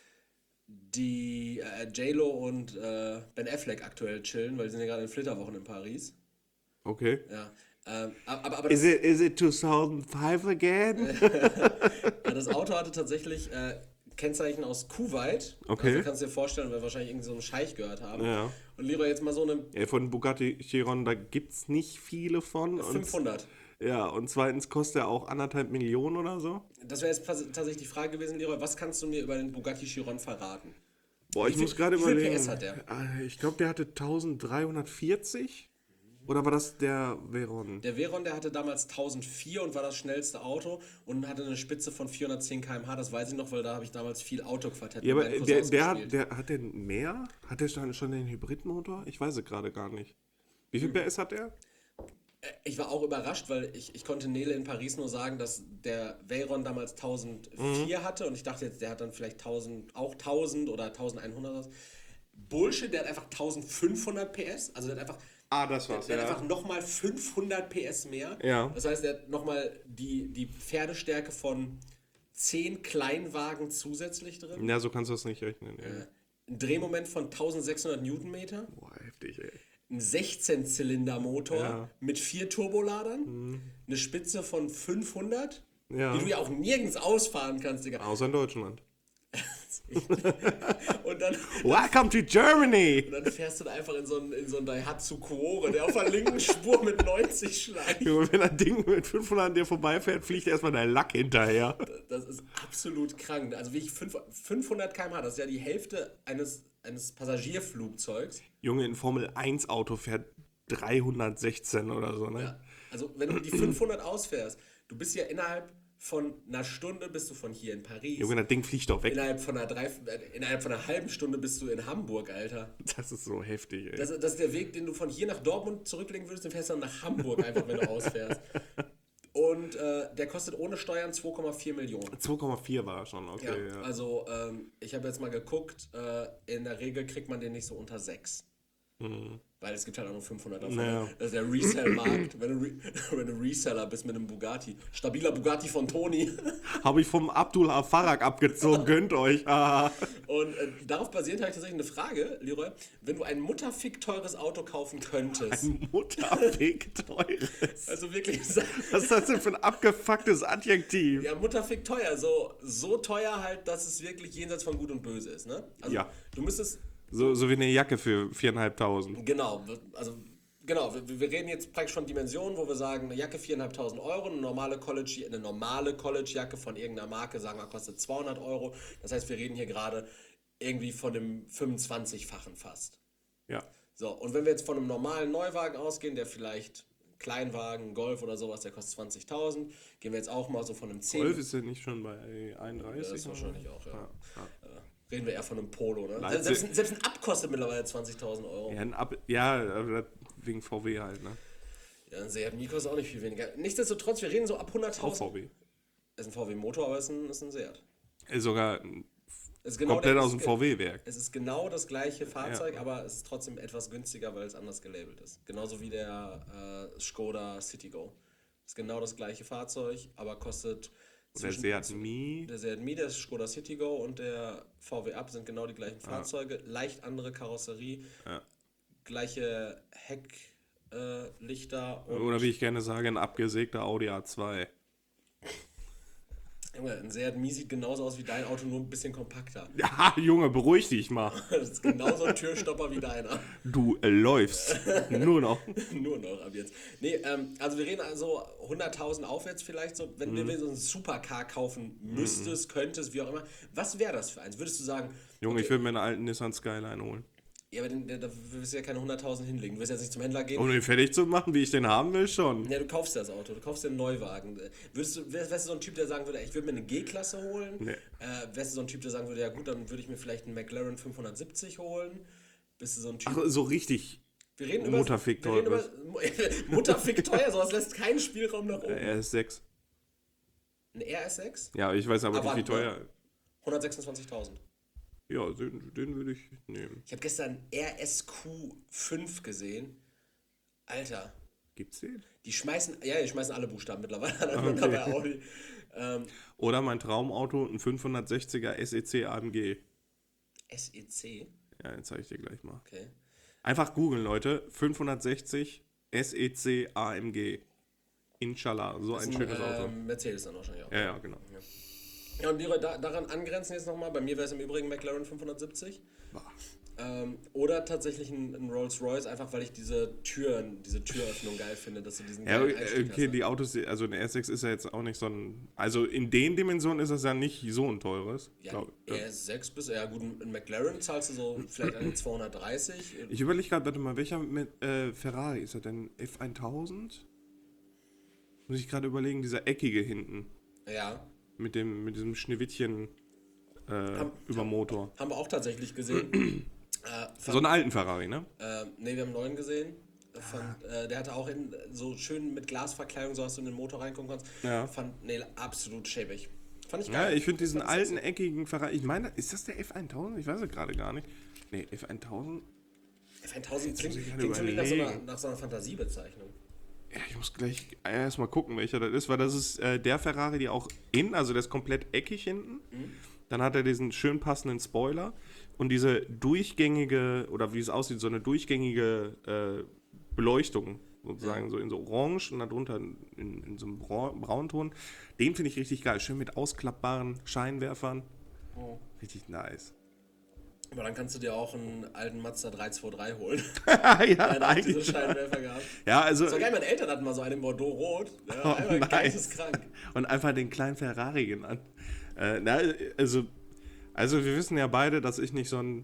Speaker 2: die äh, J-Lo und äh, Ben Affleck aktuell chillen, weil die sind ja gerade in Flitterwochen in Paris.
Speaker 1: Okay.
Speaker 2: Ja. Ähm, aber, aber
Speaker 1: is, it, is it two thousand five again?
Speaker 2: Das Auto hatte tatsächlich äh, Kennzeichen aus Kuwait.
Speaker 1: Okay.
Speaker 2: Also kannst du dir vorstellen, wir wahrscheinlich irgend so einen Scheich gehört haben.
Speaker 1: Ja.
Speaker 2: Und Leroy jetzt mal so eine
Speaker 1: Ja, von Bugatti Chiron, da gibt's nicht viele von.
Speaker 2: fünfhundert.
Speaker 1: Und, ja, und zweitens kostet er auch anderthalb Millionen oder so.
Speaker 2: Das wäre jetzt tatsächlich die Frage gewesen, Leroy, was kannst du mir über den Bugatti Chiron verraten?
Speaker 1: Boah, ich
Speaker 2: Wie viel-
Speaker 1: muss gerade
Speaker 2: wie viel
Speaker 1: überlegen.
Speaker 2: P S hat der?
Speaker 1: Äh, Ich glaube, der hatte eintausenddreihundertvierzig. Oder war das der Veyron?
Speaker 2: Der Veyron, der hatte damals tausendvier und war das schnellste Auto und hatte eine Spitze von vierhundertzehn Kilometer pro Stunde. Das weiß ich noch, weil da habe ich damals viel Autoquartett
Speaker 1: Ja,
Speaker 2: mit
Speaker 1: aber
Speaker 2: meinen
Speaker 1: der,
Speaker 2: Cousins
Speaker 1: der, hat,
Speaker 2: gespielt.
Speaker 1: der hat der mehr? Hat der schon, schon den Hybridmotor? Ich weiß es gerade gar nicht. Wie viel P S hat der?
Speaker 2: Ich war auch überrascht, weil ich, ich konnte Nele in Paris nur sagen, dass der Veyron damals tausendvier hatte und ich dachte jetzt, der hat dann vielleicht tausend, auch tausend oder eintausendeinhundert. Bullshit, der hat einfach eintausendfünfhundert P S, also der hat einfach
Speaker 1: Ah, das war's,
Speaker 2: Der hat einfach nochmal fünfhundert P S mehr.
Speaker 1: Ja.
Speaker 2: Das heißt, er hat nochmal die, die Pferdestärke von zehn Kleinwagen zusätzlich drin.
Speaker 1: Ja, so kannst du das nicht rechnen. Ja.
Speaker 2: Ein Drehmoment von eintausendsechshundert Newtonmeter.
Speaker 1: Boah, heftig, ey.
Speaker 2: Ein sechzehn-Zylinder-Motor
Speaker 1: Ja.
Speaker 2: mit vier Turboladern. Eine Spitze von fünfhundert.
Speaker 1: Ja.
Speaker 2: Die du ja auch nirgends ausfahren kannst, Digga.
Speaker 1: Außer in Deutschland.
Speaker 2: Und dann,
Speaker 1: Welcome to Germany!
Speaker 2: und dann fährst du da einfach in so einen, in so einen Daihatsu Kuore, der auf der linken Spur mit neunzig schlägt.
Speaker 1: Junge, wenn ein Ding mit fünfhundert an dir vorbeifährt, fliegt erstmal dein Lack hinterher.
Speaker 2: Das ist absolut krank. Also wie ich fünfhundert Kilometer pro Stunde, das ist ja die Hälfte eines, eines Passagierflugzeugs.
Speaker 1: Junge, ein Formel eins Auto fährt dreihundertsechzehn oder so, ne?
Speaker 2: Ja. Also wenn du die fünfhundert ausfährst, du bist ja innerhalb von einer Stunde bist du von hier in Paris.
Speaker 1: Junge, das Ding fliegt doch weg.
Speaker 2: Innerhalb von einer, drei, äh, innerhalb von einer halben Stunde bist du in Hamburg, Alter.
Speaker 1: Das ist so heftig, ey.
Speaker 2: Das, das ist der Weg, den du von hier nach Dortmund zurücklegen würdest, den fährst du dann nach Hamburg einfach, wenn du ausfährst. Und äh, der kostet ohne Steuern zwei Komma vier Millionen.
Speaker 1: zwei Komma vier war er schon,
Speaker 2: Ja,
Speaker 1: okay. Ja,
Speaker 2: also ähm, ich habe jetzt mal geguckt, äh, in der Regel kriegt man den nicht so unter sechs.
Speaker 1: Mhm.
Speaker 2: Weil es gibt halt auch nur fünfhundert davon.
Speaker 1: Naja.
Speaker 2: Das ist der Resell-Markt. wenn, du Re wenn du Reseller bist mit einem Bugatti. Stabiler Bugatti von Toni.
Speaker 1: Habe ich vom Abdul Farag abgezogen, gönnt euch. Ah.
Speaker 2: Und äh, darauf basierend habe ich tatsächlich eine Frage, Leroy. Wenn du ein mutterfick teures Auto kaufen könntest.
Speaker 1: Ein Mutterfick teures.
Speaker 2: Also wirklich,
Speaker 1: Was ist das denn für ein abgefucktes Adjektiv?
Speaker 2: ja, mutterfick teuer. So, so teuer halt, dass es wirklich jenseits von Gut und Böse ist. Ne? Also
Speaker 1: Ja.
Speaker 2: du müsstest...
Speaker 1: So, so wie eine Jacke für viertausendfünfhundert.
Speaker 2: Genau, also genau, wir, wir reden jetzt praktisch von Dimensionen, wo wir sagen, eine Jacke viertausendfünfhundert Euro, eine normale College, eine normale College-Jacke von irgendeiner Marke, sagen wir, kostet zweihundert Euro. Das heißt, wir reden hier gerade irgendwie von dem fünfundzwanzigfachen fast.
Speaker 1: Ja.
Speaker 2: So, und wenn wir jetzt von einem normalen Neuwagen ausgehen, der vielleicht Kleinwagen, Golf oder sowas, der kostet zwanzigtausend, gehen wir jetzt auch mal so von einem zehn.
Speaker 1: Golf ist ja nicht schon bei einunddreißig?
Speaker 2: Ja, das wahrscheinlich auch, ja.
Speaker 1: Ja, ja.
Speaker 2: Reden wir eher von einem Polo, ne?
Speaker 1: Leipzig-
Speaker 2: Selbst, ein- selbst ein Ab kostet mittlerweile zwanzigtausend Euro.
Speaker 1: Ja, ein Ab ja, aber das wegen V W halt, ne?
Speaker 2: Ja, ein Seat Micro ist auch nicht viel weniger. Nichtsdestotrotz, wir reden so ab
Speaker 1: Auch
Speaker 2: hunderttausend.
Speaker 1: V W.
Speaker 2: Ist ein V W-Motor, aber ist ein, ist ein Seat.
Speaker 1: Ist sogar
Speaker 2: Es ist genau
Speaker 1: komplett
Speaker 2: der-
Speaker 1: aus dem
Speaker 2: es-
Speaker 1: V W-Werk.
Speaker 2: Es ist genau das gleiche Fahrzeug,
Speaker 1: Ja.
Speaker 2: aber es ist trotzdem etwas günstiger, weil es anders gelabelt ist. Genauso wie der äh, Skoda Citigo. Ist genau das gleiche Fahrzeug, aber kostet
Speaker 1: Der Seat Mii.
Speaker 2: Der Seat Mii, der Skoda Citigo und der V W Up sind genau die gleichen Fahrzeuge. Leicht andere Karosserie,
Speaker 1: Ja.
Speaker 2: gleiche Hecklichter äh, Lichter und
Speaker 1: Oder wie ich gerne sage, ein abgesägter Audi A zwei.
Speaker 2: Junge, ein Seat Mii sieht genauso aus wie dein Auto, nur ein bisschen kompakter.
Speaker 1: Ja, Junge, beruhig dich mal.
Speaker 2: Das ist genauso ein Türstopper wie deiner.
Speaker 1: Du äh, läufst. Nur noch.
Speaker 2: Nur noch ab jetzt. Nee, ähm, also wir reden also hunderttausend aufwärts vielleicht so. Wenn
Speaker 1: Mhm.
Speaker 2: du dir so einen Supercar kaufen müsstest, könntest, wie auch immer. Was wäre das für eins? Würdest du sagen...
Speaker 1: Junge,
Speaker 2: okay,
Speaker 1: ich würde mir einen alten Nissan Skyline holen.
Speaker 2: Ja, aber den, der, da wirst du ja keine hunderttausend hinlegen. Du wirst jetzt nicht zum Händler gehen.
Speaker 1: Um den fertig zu machen, wie ich den haben will, schon.
Speaker 2: Ja, du kaufst das Auto, du kaufst dir einen Neuwagen. Würdest du, wärst, wärst du so ein Typ, der sagen würde, ich würde mir eine G-Klasse holen?
Speaker 1: Nee.
Speaker 2: Äh, wärst du so ein Typ, der sagen würde, ja gut, dann würde ich mir vielleicht einen McLaren fünfhundertsiebzig holen? Bist du so ein Typ...
Speaker 1: Ach, so richtig.
Speaker 2: wir reden über...
Speaker 1: Mutterfick
Speaker 2: wir reden
Speaker 1: teuer.
Speaker 2: über Mutterfick teuer, sowas lässt keinen Spielraum nach oben.
Speaker 1: R S sechs.
Speaker 2: Ein R S sechs?
Speaker 1: Ja, ich weiß aber
Speaker 2: Aber
Speaker 1: nicht, wie
Speaker 2: ne?
Speaker 1: teuer.
Speaker 2: hundertsechsundzwanzigtausend.
Speaker 1: Ja, den, den würde ich nehmen.
Speaker 2: Ich habe gestern R S Q fünf gesehen. Alter,
Speaker 1: Gibt's den?
Speaker 2: die schmeißen... Ja, die schmeißen alle Buchstaben mittlerweile an,
Speaker 1: Okay.
Speaker 2: bei Audi. Ähm,
Speaker 1: Oder mein Traumauto, ein fünfhundertsechziger S E C A M G.
Speaker 2: S E C?
Speaker 1: Ja, den zeige ich dir gleich mal.
Speaker 2: Okay.
Speaker 1: Einfach googeln, Leute. fünfhundertsechzig S E C A M G. Inshallah, so
Speaker 2: Das
Speaker 1: ein
Speaker 2: ist
Speaker 1: schönes Auto.
Speaker 2: ähm, Mercedes dann wahrscheinlich auch.
Speaker 1: Ja, ja, genau.
Speaker 2: Ja. Ja, und Leroy, da, daran angrenzen jetzt nochmal, bei mir wäre es im Übrigen McLaren fünfhundertsiebzig. Ähm, oder tatsächlich ein, ein Rolls-Royce, einfach weil ich diese Türen, diese Türöffnung geil finde, dass du diesen
Speaker 1: Ja,
Speaker 2: geilen Einstieg
Speaker 1: okay,
Speaker 2: hast.
Speaker 1: die Autos, also ein R sechs ist ja jetzt auch nicht so ein, also in den Dimensionen ist das ja nicht so ein teures.
Speaker 2: Ja,
Speaker 1: glaub,
Speaker 2: R sechs bis, ja gut, in McLaren zahlst du so vielleicht an die zweihundertdreißig.
Speaker 1: Ich überlege gerade, warte mal, welcher mit äh, Ferrari ist er denn? F tausend? Muss ich gerade überlegen, dieser eckige hinten.
Speaker 2: Ja,
Speaker 1: Mit dem, mit diesem Schneewittchen äh,
Speaker 2: Haben-
Speaker 1: über Motor.
Speaker 2: haben wir auch tatsächlich gesehen. äh,
Speaker 1: So einen alten Ferrari, ne?
Speaker 2: Äh, ne, wir haben einen neuen gesehen. Fand, äh, der hatte auch in, so schön mit Glasverkleidung, so dass du in den Motor reingucken kannst.
Speaker 1: Ja.
Speaker 2: Fand, nee, absolut schäbig. Fand ich
Speaker 1: Ja,
Speaker 2: geil.
Speaker 1: ich finde diesen
Speaker 2: Fand ich
Speaker 1: alten,
Speaker 2: sexy.
Speaker 1: eckigen Ferrari, ich meine, ist das der F tausend? Ich weiß es gerade gar nicht. Nee, F tausend?
Speaker 2: F tausend klingt,
Speaker 1: muss ich gerade
Speaker 2: klingt für mich nach so, einer,
Speaker 1: überlegen.
Speaker 2: nach so einer Fantasiebezeichnung.
Speaker 1: Ja, ich muss gleich erstmal gucken, welcher das ist, weil das ist äh, der Ferrari, die auch innen, also der ist komplett eckig hinten.
Speaker 2: Mhm.
Speaker 1: Dann hat er diesen schön passenden Spoiler und diese durchgängige, oder wie es aussieht, so eine durchgängige äh, Beleuchtung, sozusagen,
Speaker 2: Ja.
Speaker 1: so in so orange und darunter in, in so einem Bra Braunton. Den finde ich richtig geil, schön mit ausklappbaren Scheinwerfern.
Speaker 2: Oh.
Speaker 1: Richtig nice.
Speaker 2: Aber dann kannst du dir auch einen alten Mazda drei zwei drei holen.
Speaker 1: ja,
Speaker 2: Der hat auch diese
Speaker 1: eigentlich.
Speaker 2: Scheinwerfer gehabt.
Speaker 1: Ja, also.
Speaker 2: So geil, meine Eltern hatten mal so einen in Bordeaux-Rot. Ja,
Speaker 1: Oh,
Speaker 2: einfach
Speaker 1: nice.
Speaker 2: geisteskrank.
Speaker 1: Und einfach den kleinen Ferrari genannt. Äh, na, also, also wir wissen ja beide, dass ich nicht so ein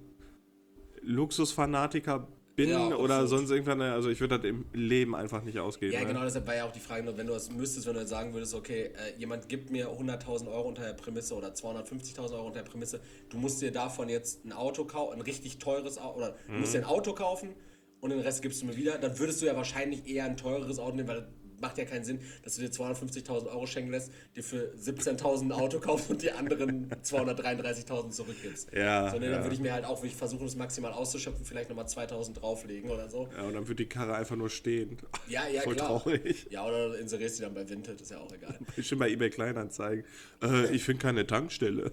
Speaker 1: Luxusfanatiker bin
Speaker 2: Ja,
Speaker 1: oder
Speaker 2: absolut.
Speaker 1: sonst irgendwann, also ich würde das im Leben einfach nicht ausgeben.
Speaker 2: Ja,
Speaker 1: ne?
Speaker 2: genau, deshalb war ja auch die Frage, nur wenn du das müsstest, wenn du jetzt sagen würdest, okay, äh, jemand gibt mir hunderttausend Euro unter der Prämisse oder zweihundertfünfzigtausend Euro unter der Prämisse, du musst dir davon jetzt ein Auto kaufen, ein richtig teures Auto, oder du musst dir ein Auto kaufen und den Rest gibst du mir wieder, dann würdest du ja wahrscheinlich eher ein teureres Auto nehmen, weil das macht ja keinen Sinn, dass du dir zweihundertfünfzigtausend Euro schenken lässt, dir für siebzehntausend ein Auto kaufst und die anderen zweihundertdreiunddreißigtausend zurückgibst.
Speaker 1: Ja,
Speaker 2: So, ne,
Speaker 1: ja.
Speaker 2: dann würde ich mir halt auch, würde ich versuchen, es maximal auszuschöpfen, vielleicht nochmal zweitausend drauflegen oder so.
Speaker 1: Ja, und dann wird die Karre einfach nur stehen.
Speaker 2: Ja, ja,
Speaker 1: Voll
Speaker 2: klar.
Speaker 1: traurig.
Speaker 2: Ja, oder inserierst die dann bei Vinted, ist ja auch egal.
Speaker 1: Bestimmt bei eBay Kleinanzeigen. Äh, ich finde keine Tankstelle.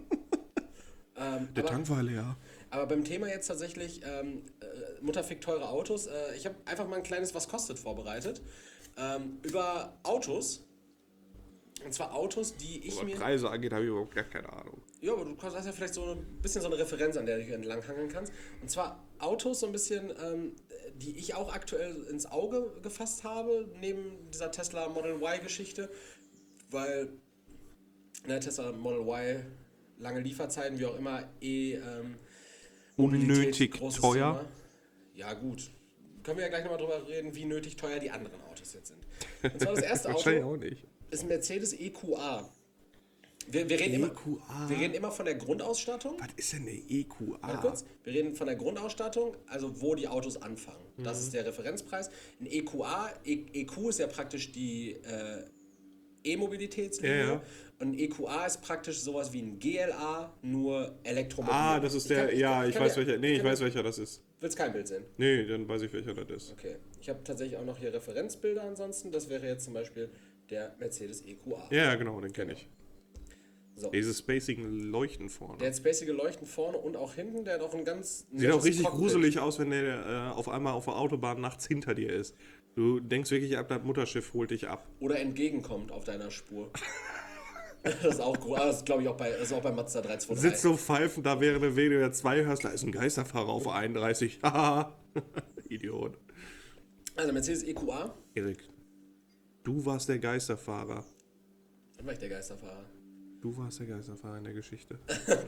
Speaker 2: Ähm,
Speaker 1: Der
Speaker 2: aber,
Speaker 1: Tank war leer.
Speaker 2: aber beim Thema jetzt tatsächlich ähm, äh, Mutter fickt teure Autos, äh, ich habe einfach mal ein kleines Was kostet vorbereitet. Ähm, über Autos. Und zwar Autos, die ich
Speaker 1: Was
Speaker 2: mir.
Speaker 1: Preise angeht, habe ich überhaupt gar keine Ahnung.
Speaker 2: Ja, aber du hast ja vielleicht so ein bisschen so eine Referenz, an der du dich entlanghangeln kannst. Und zwar Autos, so ein bisschen, ähm, die ich auch aktuell ins Auge gefasst habe, neben dieser Tesla Model Y-Geschichte. Weil ne, Tesla Model Y, lange Lieferzeiten, wie auch immer, eh ähm, Mobilität,
Speaker 1: Unnötig
Speaker 2: großes
Speaker 1: teuer.
Speaker 2: Thema. Ja, gut. Können wir ja gleich nochmal drüber reden, wie nötig teuer die anderen Autos jetzt sind. Und zwar das erste
Speaker 1: Wahrscheinlich
Speaker 2: Auto
Speaker 1: auch nicht.
Speaker 2: ist ein Mercedes E Q A. Wir, wir, reden immer,
Speaker 1: E Q A?
Speaker 2: wir reden immer von der Grundausstattung.
Speaker 1: Was ist denn eine E Q A?
Speaker 2: Mal kurz. Wir reden von der Grundausstattung, also wo die Autos anfangen. Das ist der Referenzpreis. Ein E Q A, e, EQ ist ja praktisch die äh, E-Mobilitätslinie.
Speaker 1: Ja, ja.
Speaker 2: Und ein E Q A ist praktisch sowas wie ein G L A, nur Elektromobil.
Speaker 1: Ah, das ist der,
Speaker 2: Ich kann-
Speaker 1: ja,
Speaker 2: kann-
Speaker 1: ich
Speaker 2: kann
Speaker 1: weiß
Speaker 2: dir-
Speaker 1: welcher, nee, ich
Speaker 2: kann
Speaker 1: weiß
Speaker 2: dir-
Speaker 1: welcher das ist.
Speaker 2: Willst kein Bild sehen?
Speaker 1: Nee, dann weiß ich welcher das ist.
Speaker 2: Okay. Ich habe tatsächlich auch noch hier Referenzbilder ansonsten. Das wäre jetzt zum Beispiel der Mercedes E Q A.
Speaker 1: Ja, genau, den kenne ich.
Speaker 2: So.
Speaker 1: Dieses spacigen Leuchten vorne.
Speaker 2: Der hat spacige Leuchten vorne und auch hinten. Der hat auch ein ganz
Speaker 1: Sieht auch
Speaker 2: nettes
Speaker 1: richtig
Speaker 2: Cockpit.
Speaker 1: gruselig aus, wenn der äh, auf einmal auf der Autobahn nachts hinter dir ist. Du denkst wirklich, ab das Mutterschiff holt dich ab.
Speaker 2: Oder entgegenkommt auf deiner Spur. Das ist auch groß. Das glaube ich auch bei, das ist auch bei Mazda drei zwei drei.
Speaker 1: Sitzt so pfeifend da, während du W D R zwei hörst, da ist ein Geisterfahrer auf einunddreißig. Haha. Idiot.
Speaker 2: Also Mercedes E Q A.
Speaker 1: Erik, du warst der Geisterfahrer.
Speaker 2: Dann war ich der Geisterfahrer.
Speaker 1: Du warst der Geisterfahrer in der Geschichte.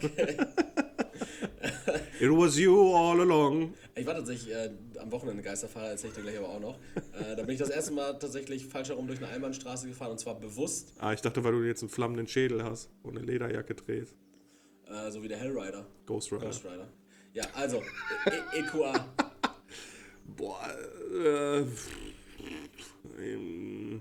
Speaker 1: It was you all along.
Speaker 2: Ich war tatsächlich äh, am Wochenende Geisterfahrer, erzähle ich dir gleich aber auch noch. Äh, da bin ich das erste Mal tatsächlich falsch herum durch eine Einbahnstraße gefahren und zwar bewusst,
Speaker 1: Ah, ich dachte, weil du jetzt einen flammenden Schädel hast und eine Lederjacke drehst.
Speaker 2: äh, so wie der Hellrider.
Speaker 1: Ghost Rider.
Speaker 2: Ghost Rider. Ja, also, e E Q A.
Speaker 1: Boah, äh, ähm,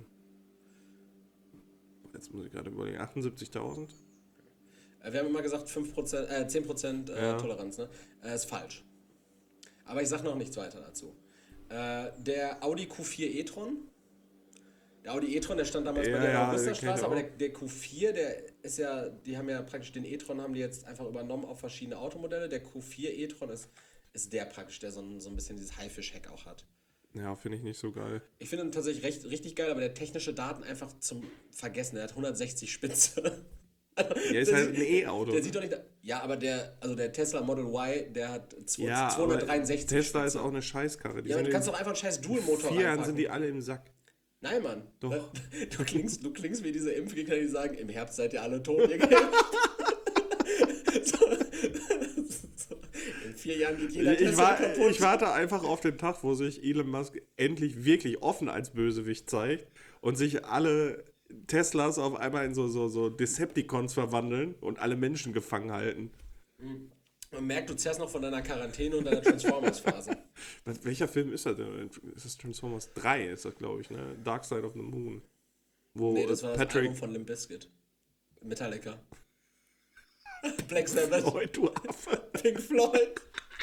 Speaker 1: jetzt muss ich gerade überlegen, achtundsiebzigtausend?
Speaker 2: Äh, Wir haben immer gesagt fünf Prozent, äh, zehn Prozent äh,
Speaker 1: Ja.
Speaker 2: Toleranz, ne? Äh, ist falsch. Aber ich sag noch nichts weiter dazu. Äh, der Audi Q vier e-tron, der Audi e-tron, der stand damals
Speaker 1: Ja,
Speaker 2: bei der
Speaker 1: ja,
Speaker 2: Augusterstraße,
Speaker 1: den kenn ich
Speaker 2: aber
Speaker 1: auch.
Speaker 2: der, der Q vier, der ist ja, die haben ja praktisch den e-tron, haben die jetzt einfach übernommen auf verschiedene Automodelle. Der Q vier e-tron ist, ist der praktisch, der so ein, so ein bisschen dieses Haifisch-Heck auch hat.
Speaker 1: Ja, finde ich nicht so geil.
Speaker 2: Ich finde ihn tatsächlich recht, richtig geil, aber der technische Daten einfach zum Vergessen. Er hat hundertsechzig Spitze.
Speaker 1: Der ist halt ein E-Auto.
Speaker 2: Der sieht doch nicht. Ja, aber der, also der Tesla Model Y, der hat
Speaker 1: Ja,
Speaker 2: zweihundertdreiundsechzig.
Speaker 1: Tesla ist auch eine Scheißkarre. Die
Speaker 2: Ja, aber
Speaker 1: sind
Speaker 2: du kannst
Speaker 1: in
Speaker 2: doch einfach einen scheiß Dual-Motor
Speaker 1: vier Jahren
Speaker 2: reinpacken.
Speaker 1: sind die alle im Sack.
Speaker 2: Nein, Mann.
Speaker 1: Doch.
Speaker 2: Du klingst, du klingst wie diese Impfgegner, die sagen, im Herbst seid ihr alle tot, ihr geimpft. so, so. In vier Jahren geht jeder
Speaker 1: Ich,
Speaker 2: Tesla
Speaker 1: war,
Speaker 2: kaputt.
Speaker 1: ich warte einfach auf den Tag, wo sich Elon Musk endlich wirklich offen als Bösewicht zeigt und sich alle Teslas auf einmal in so, so, so Decepticons verwandeln und alle Menschen gefangen halten.
Speaker 2: Man merkt, du zerrst noch von deiner Quarantäne und deiner Transformers-Phase.
Speaker 1: Was, welcher Film ist das denn? Ist das Transformers drei, ist das, glaube ich, ne? Dark Side of the Moon. Wo
Speaker 2: Nee, das war das
Speaker 1: Patrick...
Speaker 2: Album von Limp Bizkit. Metallica. Black Sabbath.
Speaker 1: Oh, du Affe.
Speaker 2: Pink Floyd.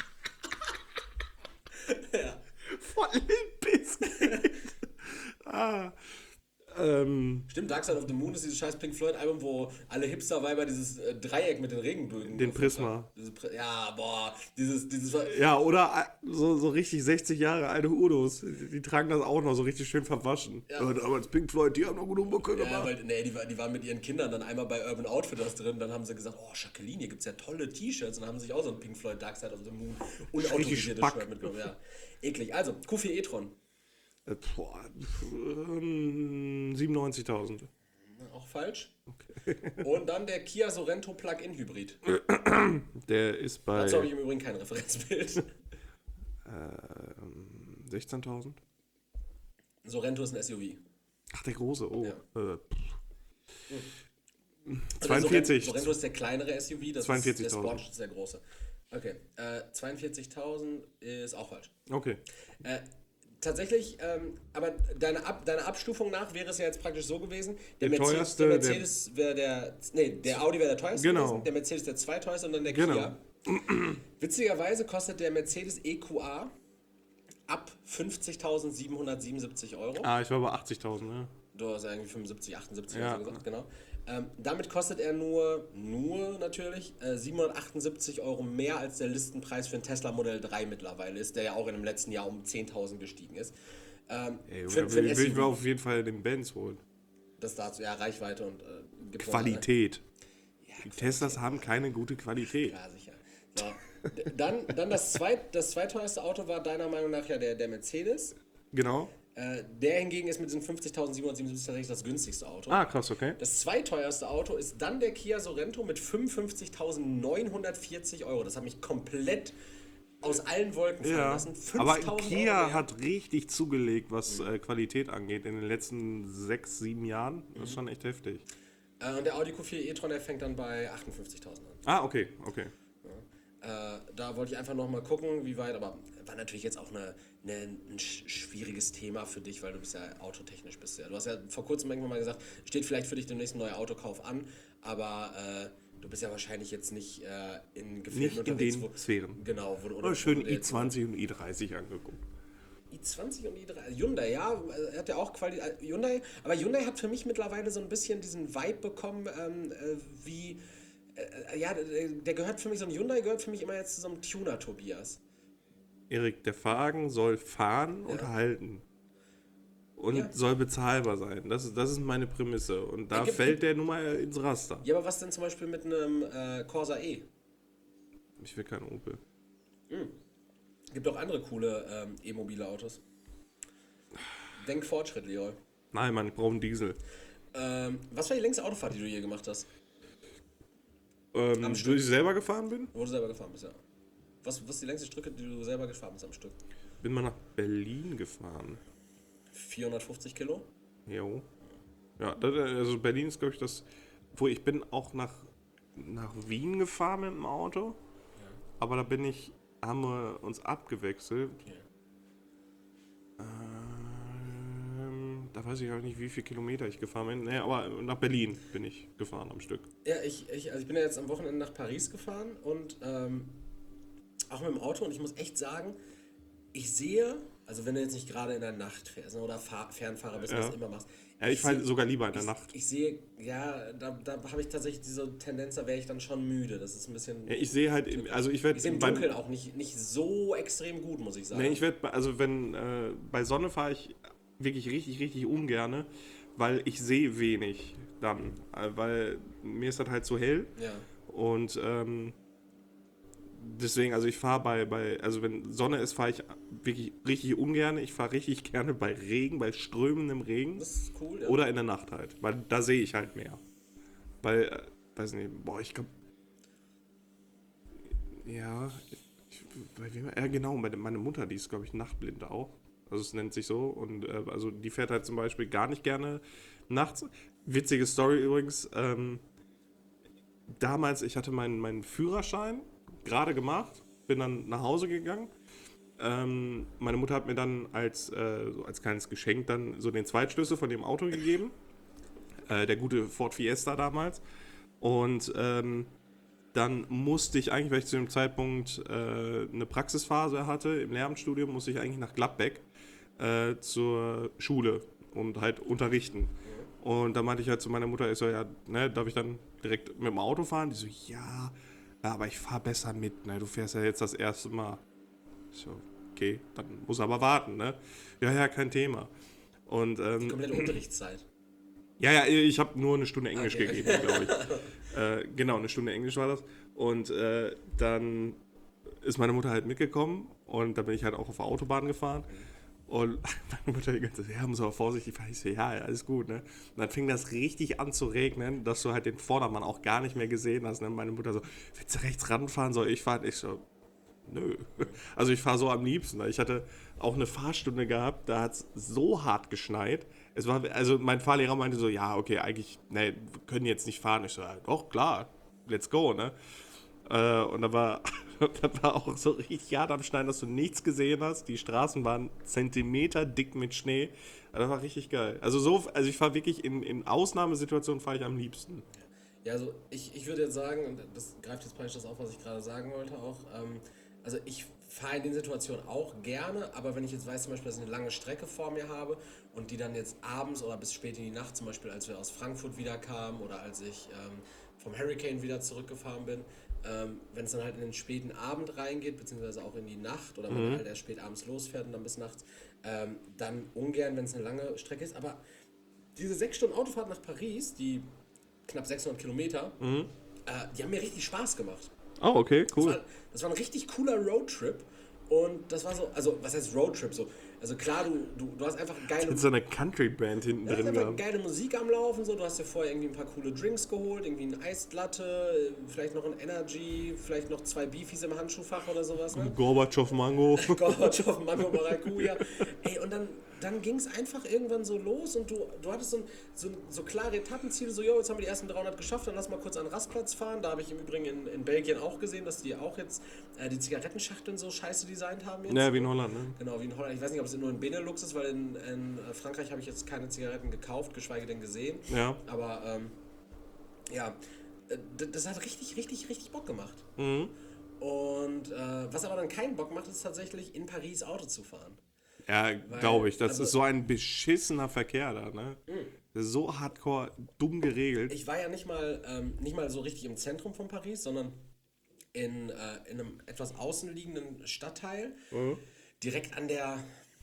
Speaker 2: Ja.
Speaker 1: Von Limp Bizkit. ah... Ähm,
Speaker 2: Stimmt, Dark Side of the Moon ist dieses scheiß Pink Floyd-Album, wo alle Hipster-Weiber dieses äh, Dreieck mit den Regenbögen...
Speaker 1: Den Prisma.
Speaker 2: Diese Pri ja, boah, dieses... dieses
Speaker 1: ja, oder so, so richtig sechzig Jahre alte Udos. Die, die tragen das auch noch so richtig schön verwaschen.
Speaker 2: Ja.
Speaker 1: Aber damals Pink Floyd, die haben noch gute Mucke
Speaker 2: ja,
Speaker 1: gemacht.
Speaker 2: weil, nee, die, war- die waren mit ihren Kindern dann einmal bei Urban Outfitters drin, dann haben sie gesagt, oh, Jacqueline, hier gibt's ja tolle T-Shirts und dann haben sie sich auch so ein Pink Floyd Dark Side of the Moon unautorisiertes
Speaker 1: Spack.
Speaker 2: Shirt mitgenommen. Ja. Eklig. Also, Q vier e-tron.
Speaker 1: Äh, Boah, ähm, siebenundneunzigtausend.
Speaker 2: Auch falsch. Und dann der Kia Sorento Plug-in Hybrid.
Speaker 1: Der ist bei
Speaker 2: Dazu habe ich im Übrigen kein Referenzbild.
Speaker 1: ähm, sechzehntausend.
Speaker 2: Sorento ist ein S U V.
Speaker 1: Ach, der große, oh.
Speaker 2: Ja.
Speaker 1: Äh,
Speaker 2: Also
Speaker 1: zweiundvierzig.
Speaker 2: Sorento ist der kleinere S U V, das ist der
Speaker 1: zweiundvierzigtausend.
Speaker 2: Sport ist der große. Okay, äh, zweiundvierzigtausend ist auch falsch.
Speaker 1: Okay.
Speaker 2: Äh, tatsächlich, ähm, aber deine, Ab deine Abstufung nach wäre es ja jetzt praktisch so gewesen, der,
Speaker 1: Der
Speaker 2: Mercedes,
Speaker 1: teuerste,
Speaker 2: der
Speaker 1: der-
Speaker 2: Mercedes wäre der, nee, der Audi wäre der teuerste
Speaker 1: Genau.
Speaker 2: gewesen, der Mercedes der zweiteuerste und dann der
Speaker 1: Genau.
Speaker 2: Kia. Witzigerweise kostet der Mercedes E Q A ab fünfzigtausendsiebenhundertsiebenundsiebzig Euro.
Speaker 1: Ah, ich war bei achtzigtausend, ne?
Speaker 2: Du hast ja irgendwie fünfundsiebzig, achtundsiebzig
Speaker 1: Ja.
Speaker 2: oder so gesagt, genau. Ähm, damit kostet er nur, nur natürlich, äh, siebenhundertachtundsiebzig Euro mehr als der Listenpreis für einen Tesla Modell drei mittlerweile ist, der ja auch in dem letzten Jahr um zehntausend gestiegen ist. Ähm,
Speaker 1: Ey,
Speaker 2: für,
Speaker 1: da
Speaker 2: für ein
Speaker 1: will, will ich mir
Speaker 2: S U V,
Speaker 1: auf jeden Fall den Benz holen.
Speaker 2: das dazu, ja, Reichweite und äh, gibt's noch-
Speaker 1: Qualität.
Speaker 2: Ja,
Speaker 1: Die Teslas haben keine gute Qualität.
Speaker 2: klar, sicher. So. D- Dann, dann das, zweit, das zweiteuerste Auto war deiner Meinung nach ja der, der Mercedes.
Speaker 1: Genau.
Speaker 2: Äh, der hingegen ist mit diesen fünfzigtausendsiebenhundertsiebenundsiebzig tatsächlich das günstigste Auto.
Speaker 1: Ah, krass, okay.
Speaker 2: Das zweiteuerste Auto ist dann der Kia Sorento mit fünfundfünfzigtausendneunhundertvierzig Euro. Das hat mich komplett aus allen Wolken fallen
Speaker 1: Ja,
Speaker 2: lassen.
Speaker 1: aber
Speaker 2: fünftausend
Speaker 1: Kia
Speaker 2: Euro mehr.
Speaker 1: hat richtig zugelegt, was äh, Qualität angeht in den letzten sechs, sieben Jahren. Das ist schon echt heftig.
Speaker 2: Äh, und der Audi Q vier e-tron, der fängt dann bei achtundfünfzigtausend an.
Speaker 1: Ah, okay, okay.
Speaker 2: Äh, da wollte ich einfach noch mal gucken, wie weit, aber war natürlich jetzt auch eine, eine, ein sch- schwieriges Thema für dich, weil du bist ja autotechnisch bist ja. Du hast ja vor kurzem irgendwann mal gesagt, steht vielleicht für dich demnächst ein neuer Autokauf an, aber äh, du bist ja wahrscheinlich jetzt nicht äh, in Gefilden
Speaker 1: Nicht in
Speaker 2: unterwegs.
Speaker 1: den
Speaker 2: wo,
Speaker 1: Sphären.
Speaker 2: Genau. Wo, du-
Speaker 1: Oder
Speaker 2: wo
Speaker 1: schön
Speaker 2: du jetzt-
Speaker 1: i zwanzig und i dreißig angeguckt.
Speaker 2: i zwanzig und i dreißig. Hyundai, ja, er hat ja auch Qualität. Hyundai, aber Hyundai hat für mich mittlerweile so ein bisschen diesen Vibe bekommen, ähm, äh, wie. Äh, ja, der, der gehört für mich, so ein Hyundai gehört für mich immer jetzt zu so einem Tuner, Tobias.
Speaker 1: Erik, der Wagen soll fahren und halten. Und
Speaker 2: Ja.
Speaker 1: soll bezahlbar sein. Das ist, das ist meine Prämisse. Und da
Speaker 2: Ja, gibt-
Speaker 1: fällt der nun mal ins Raster.
Speaker 2: Ja, aber was denn zum Beispiel mit einem äh, Corsa E?
Speaker 1: Ich will keinen Opel.
Speaker 2: Gibt auch andere coole ähm, e-mobile Autos. Denk Fortschritt, Leroy.
Speaker 1: Nein, Mann, ich brauche einen Diesel.
Speaker 2: Ähm, was war die längste Autofahrt, die du je gemacht hast?
Speaker 1: Ähm,
Speaker 2: Am
Speaker 1: wo
Speaker 2: Stück.
Speaker 1: ich selber gefahren bin?
Speaker 2: Wo du selber gefahren bist, ja. Was, was ist die längste Strecke, die du selber gefahren bist am Stück?
Speaker 1: Bin mal nach Berlin gefahren.
Speaker 2: vierhundertfünfzig Kilo?
Speaker 1: Jo. Ja, das, also Berlin ist, glaube ich, das. Wo ich bin auch nach, nach Wien gefahren mit dem Auto. Aber da bin ich, haben wir uns abgewechselt. Ähm, da weiß ich auch nicht, wie viele Kilometer ich gefahren bin. Nee, aber nach Berlin bin ich gefahren am Stück.
Speaker 2: Ja, ich, ich, also ich bin ja jetzt am Wochenende nach Paris gefahren und ähm, auch mit dem Auto und ich muss echt sagen, ich sehe, also wenn du jetzt nicht gerade in der Nacht fährst ne, oder Fahr Fernfahrer bist,
Speaker 1: Ja.
Speaker 2: was du immer machst.
Speaker 1: Ja, ich fahre sogar lieber in der
Speaker 2: ich,
Speaker 1: Nacht.
Speaker 2: Ich sehe, ja, da, da habe ich tatsächlich diese Tendenz, da wäre ich dann schon müde. Das ist ein bisschen.
Speaker 1: Ja, ich sehe halt, im, also ich werde
Speaker 2: ich sehe im Dunkeln auch nicht, nicht so extrem gut, muss ich sagen.
Speaker 1: Nee, ich werde, also wenn, äh, bei Sonne fahre ich wirklich richtig, richtig ungerne, weil ich sehe wenig. dann, äh, weil mir ist das halt zu hell.
Speaker 2: Ja.
Speaker 1: Und ähm, deswegen, also ich fahre bei, bei, also wenn Sonne ist, fahre ich wirklich richtig ungern. Ich fahre richtig gerne bei Regen, bei strömendem Regen.
Speaker 2: Das ist cool, ja.
Speaker 1: Oder in der Nacht halt, weil da sehe ich halt mehr. Weil, äh, weiß nicht, boah, ich glaube, ja, ich, bei wem, ja genau, meine, meine Mutter, die ist, glaube ich, nachtblind auch. Also es nennt sich so. Und äh, also die fährt halt zum Beispiel gar nicht gerne nachts. Witzige Story übrigens, ähm, damals, ich hatte meinen, meinen Führerschein gerade gemacht, bin dann nach Hause gegangen. Ähm, meine Mutter hat mir dann als, äh, so als kleines Geschenk dann so den Zweitschlüssel von dem Auto gegeben. Äh, der gute Ford Fiesta damals. Und ähm, dann musste ich eigentlich, weil ich zu dem Zeitpunkt äh, eine Praxisphase hatte im Lehramtsstudium, musste ich eigentlich nach Gladbeck äh, zur Schule und halt unterrichten. Und da meinte ich halt zu meiner Mutter, ich so, ja, ne, darf ich dann direkt mit dem Auto fahren? Die so, ja, ja aber ich fahre besser mit, ne, du fährst ja jetzt das erste Mal. Ich so, okay, dann muss aber warten, ne? Ja, ja, kein Thema. Und, ähm,
Speaker 2: Die komplette Unterrichtszeit.
Speaker 1: ja, ja, ich habe nur eine Stunde Englisch
Speaker 2: Okay.
Speaker 1: gegeben, glaube ich. äh, genau, eine Stunde Englisch war das. Und äh, dann ist meine Mutter halt mitgekommen und dann bin ich halt auch auf der Autobahn gefahren. Und meine Mutter die ganze Zeit, ja, muss aber vorsichtig fahren. Ich so, ja, alles gut, ne? Und dann fing das richtig an zu regnen, dass du halt den Vordermann auch gar nicht mehr gesehen hast. Ne? Meine Mutter so, willst du rechts ranfahren? Soll ich fahren? Ich so, nö. Also ich fahre so am liebsten. Ich hatte auch eine Fahrstunde gehabt, da hat es so hart geschneit. Es war, also mein Fahrlehrer meinte so, ja, okay, eigentlich, ne, wir können jetzt nicht fahren. Ich so, ja, doch, klar, let's go, ne? Äh, und da war, das war auch so richtig hart am Schneiden, dass du nichts gesehen hast. Die Straßen waren Zentimeter dick mit Schnee. Das war richtig geil. Also so, also ich fahre wirklich in, in Ausnahmesituationen fahre ich am liebsten.
Speaker 2: Ja, also ich, ich würde jetzt sagen, und das greift jetzt praktisch das auf, was ich gerade sagen wollte auch, ähm, also ich fahre in den Situationen auch gerne, aber wenn ich jetzt weiß zum Beispiel, dass ich eine lange Strecke vor mir habe und die dann jetzt abends oder bis spät in die Nacht, zum Beispiel als wir aus Frankfurt wieder kamen oder als ich ähm, vom Hurricane wieder zurückgefahren bin, ähm, wenn es dann halt in den späten Abend reingeht, beziehungsweise auch in die Nacht oder man halt erst spät abends losfährt und dann bis nachts, ähm, dann ungern, wenn es eine lange Strecke ist, aber diese sechs Stunden Autofahrt nach Paris, die knapp sechshundert Kilometer, äh, die haben mir richtig Spaß gemacht.
Speaker 1: Oh, okay,
Speaker 2: Das
Speaker 1: cool.
Speaker 2: war, das war ein richtig cooler Roadtrip und das war so, also was heißt Roadtrip so? Also klar, du, du, du hast einfach geile,
Speaker 1: Mit so einer Country-Band hinten
Speaker 2: du hast
Speaker 1: drin
Speaker 2: einfach
Speaker 1: gehabt.
Speaker 2: geile Musik am Laufen, so. Du hast dir vorher irgendwie ein paar coole Drinks geholt, irgendwie ein Eislatte, vielleicht noch ein Energy, vielleicht noch zwei Beefies im Handschuhfach oder sowas, ne?
Speaker 1: Gorbatschow Mango.
Speaker 2: Gorbatschow, Mango, Maracuja. Ey, und dann, dann ging es einfach irgendwann so los und du, du hattest so, ein, so, so klare Etappenziele, so, jo, jetzt haben wir die ersten dreihundert geschafft, dann lass mal kurz an den Rastplatz fahren. Da habe ich im Übrigen in, in Belgien auch gesehen, dass die auch jetzt äh, die Zigarettenschachteln so scheiße designt haben jetzt.
Speaker 1: Ja, wie in Holland, ne?
Speaker 2: Genau, wie in Holland. Ich weiß nicht, ob es nur in Benelux ist, weil in, in Frankreich habe ich jetzt keine Zigaretten gekauft, geschweige denn gesehen.
Speaker 1: Ja.
Speaker 2: Aber ähm, ja, äh, d- das hat richtig, richtig, richtig Bock gemacht.
Speaker 1: Mhm.
Speaker 2: Und äh, was aber dann keinen Bock macht, ist tatsächlich in Paris Auto zu fahren.
Speaker 1: Ja, glaube ich. Das
Speaker 2: also-
Speaker 1: ist so ein beschissener Verkehr da, ne? Das ist so hardcore dumm geregelt.
Speaker 2: Ich war ja nicht mal, ähm, nicht mal so richtig im Zentrum von Paris, sondern in, äh, in einem etwas außenliegenden Stadtteil, direkt an der